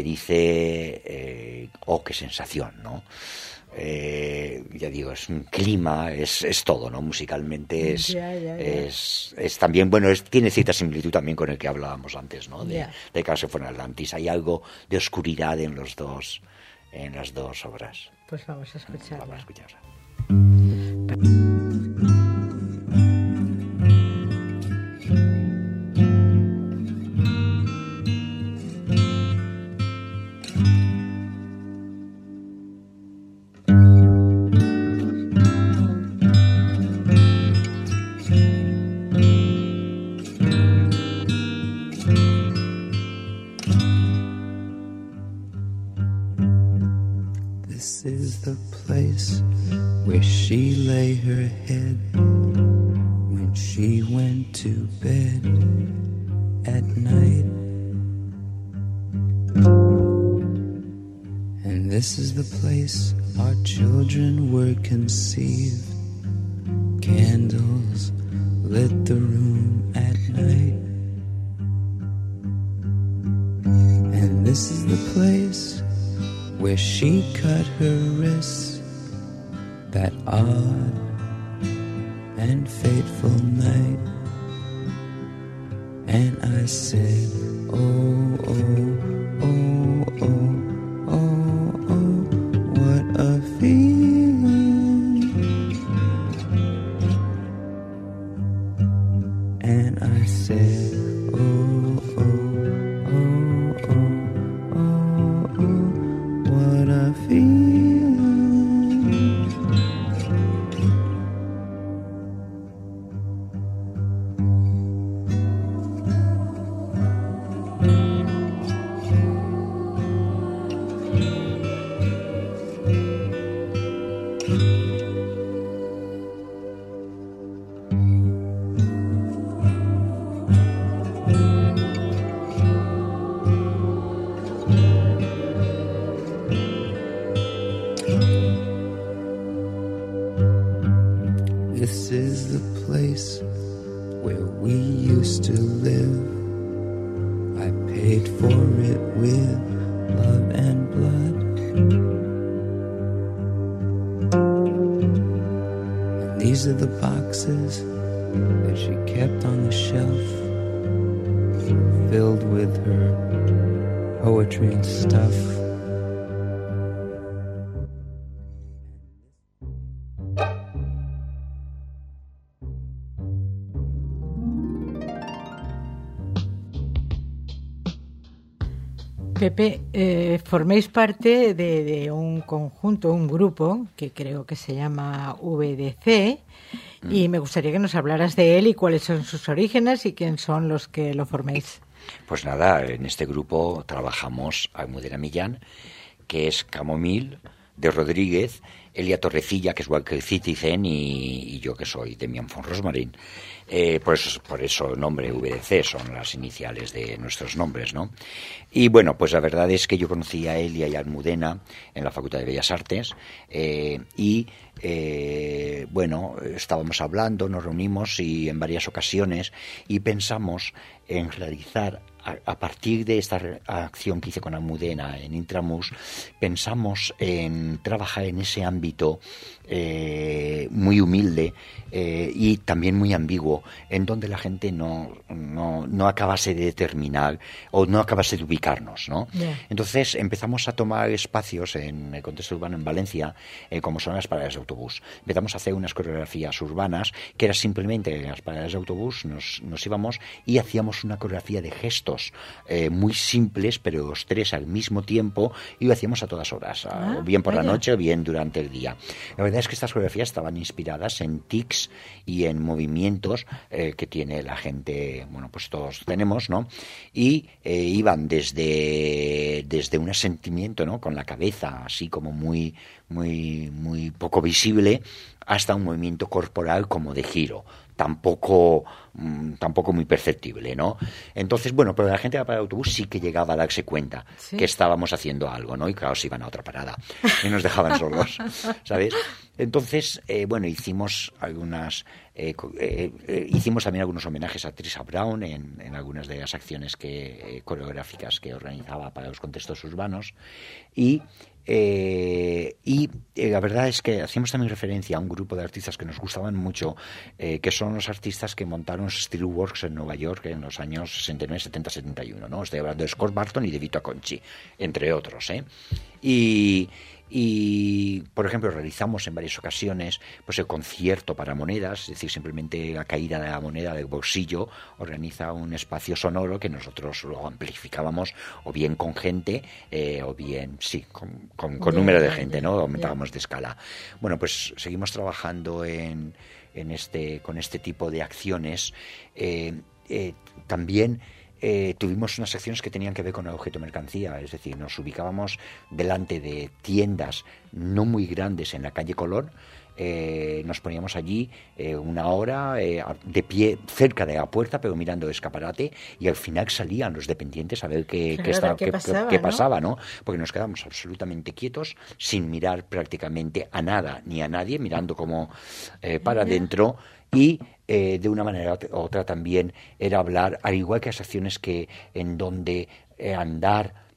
dice, oh, qué sensación, ¿no? Ya digo, es un clima, es todo, ¿no? Musicalmente es también, bueno, tiene cierta similitud también con el que hablábamos antes, ¿no? De Caso fue en Atlantis. Hay algo de oscuridad en las dos obras. Pues vamos a escucharla. Vamos a escucharla. This is the place where she lay her head when she went to bed at night. And this is the place our children were conceived. Candles lit the room at night. And this is the place where she cut her wrists. That odd and fateful night. And I said, oh, oh, oh, oh, oh, oh, what a feeling. And I said, oh, oh, oh, oh, oh, oh, what a feeling. This is the place where we used to live. I paid for it with love and blood. And these are the boxes that she kept on the shelf, filled with her poetry and stuff. Pepe, forméis parte de un conjunto, un grupo, que creo que se llama VDC, y me gustaría que nos hablaras de él y cuáles son sus orígenes y quién son los que lo forméis. Pues nada, en este grupo trabajamos Almudena Millán, que es Camomil, de Rodríguez, Elia Torrecilla, que es Walker Citizen, y yo, que soy Demian von Rosmarin. Por eso el nombre VDC son las iniciales de nuestros nombres, ¿no? Y bueno, pues la verdad es que yo conocí a Elia y a Almudena en la Facultad de Bellas Artes, bueno, estábamos hablando, nos reunimos y en varias ocasiones y pensamos en realizar, a partir de esta acción que hice con Almudena en Intramus, pensamos en trabajar en ese ámbito muy humilde y también muy ambiguo, en donde la gente no acabase de determinar o no acabase de ubicarnos, ¿no? Yeah. Entonces empezamos a tomar espacios en el contexto urbano en Valencia, como son las paradas de autobús. Empezamos a hacer unas coreografías urbanas que era simplemente en las paradas de autobús nos íbamos y hacíamos una coreografía de gestos muy simples, pero los tres al mismo tiempo, y lo hacíamos a todas horas, o bien por la noche o bien durante el día. La verdad es que estas coreografías estaban inspiradas en tics y en movimientos que tiene la gente, bueno, pues todos tenemos, ¿no? Y iban desde un asentimiento, ¿no?, con la cabeza así como muy poco visible, hasta un movimiento corporal como de giro, tampoco muy perceptible, ¿no? Entonces, bueno, pero la gente de la parada de autobús sí que llegaba a darse cuenta que estábamos haciendo algo, ¿no? Y claro, se iban a otra parada y nos dejaban solos, ¿sabes? Entonces, bueno, hicimos también algunos homenajes a Trisha Brown en algunas de las acciones coreográficas que organizaba para los contextos urbanos y la verdad es que hacíamos también referencia a un grupo de artistas que nos gustaban mucho, que son los artistas que montaron Steelworks en Nueva York en los años 69, 70, 71, ¿no? Estoy hablando de Scott Barton y de Vito Acconci, entre otros, ¿eh? Y, por ejemplo, realizamos en varias ocasiones pues el concierto para monedas, es decir, simplemente la caída de la moneda del bolsillo organiza un espacio sonoro que nosotros lo amplificábamos o bien con gente o bien, sí, con número de gente, ¿no? Aumentábamos de escala. Bueno, pues seguimos trabajando con este tipo de acciones. También tuvimos unas secciones que tenían que ver con el objeto mercancía, es decir, nos ubicábamos delante de tiendas no muy grandes en la calle Colón, nos poníamos allí una hora de pie cerca de la puerta, pero mirando el escaparate, y al final salían los dependientes a ver qué pasaba, ¿no? Porque nos quedábamos absolutamente quietos, sin mirar prácticamente a nada ni a nadie, mirando como para adentro. Y de una manera u otra también era hablar, al igual que las acciones en donde andar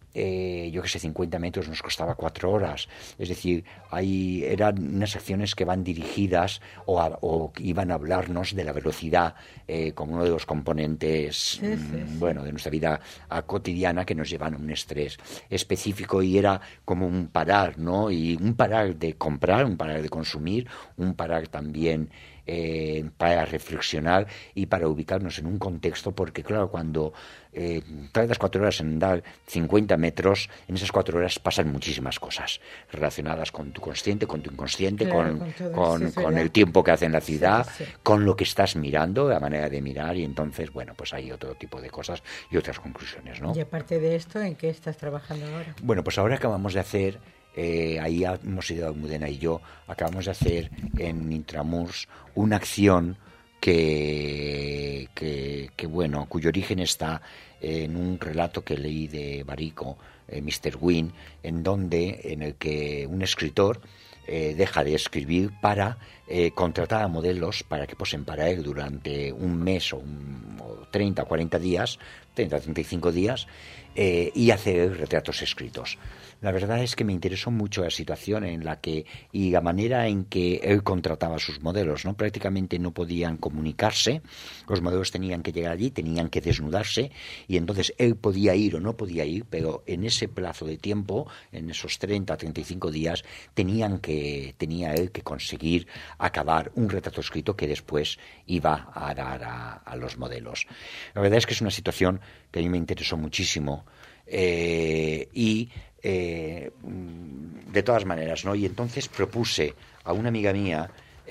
yo que sé, 50 metros nos costaba 4 horas. Es decir, eran unas acciones que van dirigidas o iban a hablarnos de la velocidad como uno de los componentes bueno, de nuestra vida cotidiana, que nos llevan a un estrés específico, y era como un parar, ¿no? Y un parar de comprar, un parar de consumir, un parar también para reflexionar y para ubicarnos en un contexto, porque claro, cuando tardas 4 horas en dar 50 metros, en esas 4 horas pasan muchísimas cosas relacionadas con tu consciente, con tu inconsciente, Claro, con el tiempo que hace en la ciudad, Sí, sí. con lo que estás mirando, la manera de mirar, y entonces, bueno, pues hay otro tipo de cosas y otras conclusiones, ¿no? Y aparte de esto, ¿en qué estás trabajando ahora? Bueno, pues ahora acabamos de hacer, ahí hemos ido Almudena y yo, acabamos de hacer en Intramurs una acción que bueno, cuyo origen está en un relato que leí de Barico, Mr. Wynne, en el que un escritor deja de escribir para contratar a modelos para que posen para él durante un mes o 30 o 40 días, 30 o 35 días, y hacer retratos escritos. La verdad es que me interesó mucho la situación en la que, y la manera en que él contrataba a sus modelos, ¿no? Prácticamente no podían comunicarse, los modelos tenían que llegar allí, tenían que desnudarse, y entonces él podía ir o no podía ir, pero en ese plazo de tiempo, en esos 30 a 35 días, tenía él que conseguir acabar un retrato escrito que después iba a dar a los modelos. La verdad es que es una situación que a mí me interesó muchísimo, de todas maneras, ¿no? Y entonces propuse a una amiga mía,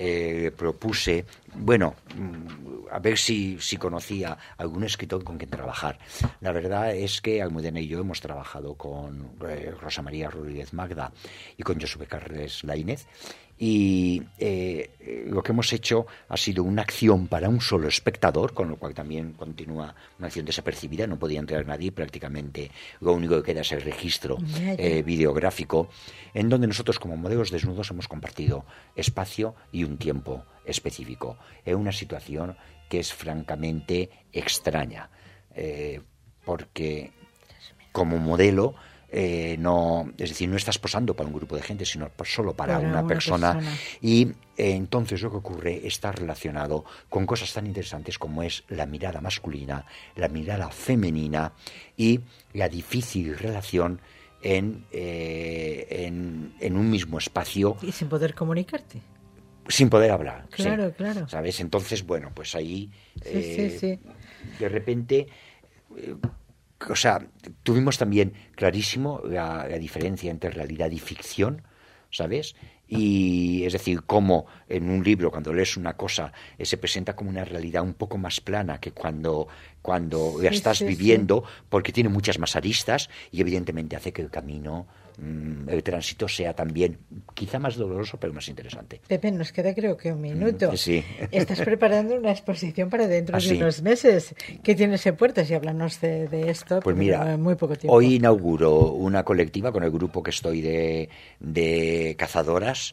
bueno, a ver si conocía algún escritor con quien trabajar. La verdad es que Almudena y yo hemos trabajado con Rosa María Rodríguez Magda y con Josué Carles Laínez, y lo que hemos hecho ha sido una acción para un solo espectador, con lo cual también continúa una acción desapercibida, no podía entrar nadie, prácticamente lo único que queda es el registro videográfico, en donde nosotros como modelos desnudos hemos compartido espacio y un tiempo específico. Es una situación que es francamente extraña, porque como modelo no, es decir, no estás posando para un grupo de gente, sino solo para una persona. Y entonces lo que ocurre está relacionado con cosas tan interesantes como es la mirada masculina, la mirada femenina y la difícil relación en un mismo espacio. Y sin poder comunicarte. Sin poder hablar. Claro, sí, claro. ¿Sabes? Entonces, bueno, pues ahí Sí. de repente... o sea, tuvimos también clarísimo la diferencia entre realidad y ficción, ¿sabes? Y es decir, cómo en un libro, cuando lees una cosa, se presenta como una realidad un poco más plana que cuando la estás viviendo, porque tiene muchas más aristas y evidentemente hace que el camino, el tránsito sea también quizá más doloroso, pero más interesante. Pepe, nos queda creo que un minuto. Sí. Estás preparando una exposición para dentro de sí. unos meses. ¿Qué tienes en puertas? Y háblanos de esto. Pues mira, muy poco tiempo. Hoy inauguro una colectiva con el grupo que estoy de cazadoras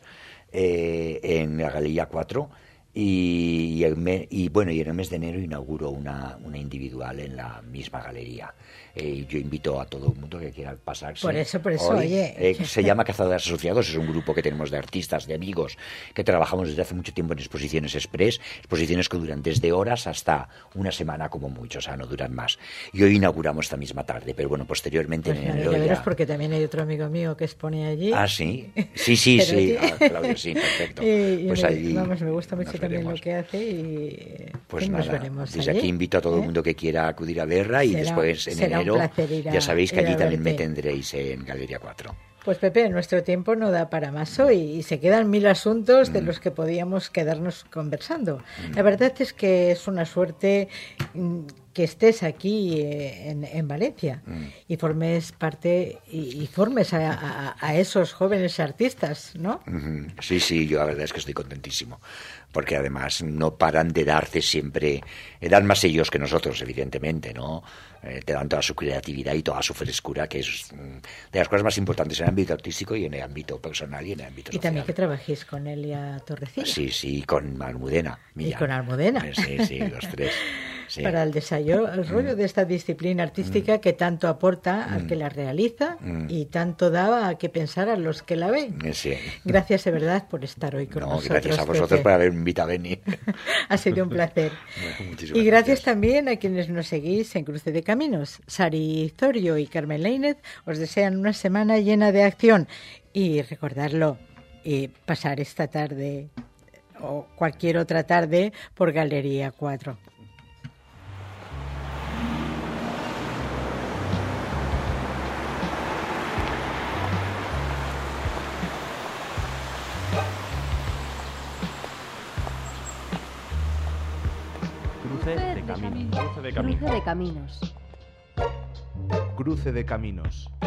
en la Galería 4. Y en el mes de enero inauguro una individual en la misma galería. Yo invito a todo el mundo que quiera pasarse. Por eso, hoy. Oye. Se llama Cazadores Asociados, es un grupo que tenemos de artistas, de amigos, que trabajamos desde hace mucho tiempo en exposiciones express, exposiciones que duran desde horas hasta una semana como mucho, o sea, no duran más. Y hoy inauguramos esta misma tarde, pero bueno, posteriormente Pues en enero ya... porque también hay otro amigo mío que expone allí. Ah, sí. Sí. Claudio, sí, perfecto. Pues allí me gusta mucho también lo que hace y pues nos nada, veremos desde allí, aquí invito a todo el mundo que quiera acudir a verla y después en enero ya sabéis que allí también me tendréis en Galería 4. Pues Pepe, nuestro tiempo no da para más hoy y se quedan 1000 asuntos de los que podíamos quedarnos conversando. La verdad es que es una suerte que estés aquí en Valencia y formes parte y formes a esos jóvenes artistas, ¿no? Sí, yo la verdad es que estoy contentísimo, porque además no paran de darte siempre, dan más ellos que nosotros, evidentemente, ¿no? Te dan toda su creatividad y toda su frescura, que es de las cosas más importantes en el ámbito artístico y en el ámbito personal y en el ámbito social. Y también que trabajéis con Elia Torrecilla. Sí, con Almudena. Y con Almudena. Sí, los tres. Sí. para el desarrollo de esta disciplina artística que tanto aporta al que la realiza y tanto da a que pensar a los que la ven. Sí. Gracias de verdad por estar hoy con nosotros. Gracias a vosotros Pepe. por haberme invitado a venir. Ha sido un placer. Muchísimas Y gracias también a quienes nos seguís en Cruce de Caminos. Sari Zorio y Carmen Laínez os desean una semana llena de acción. Y recordarlo, pasar esta tarde o cualquier otra tarde por Galería 4. Cruce de caminos. Cruce de Cruce caminos. de caminos. Cruce de caminos.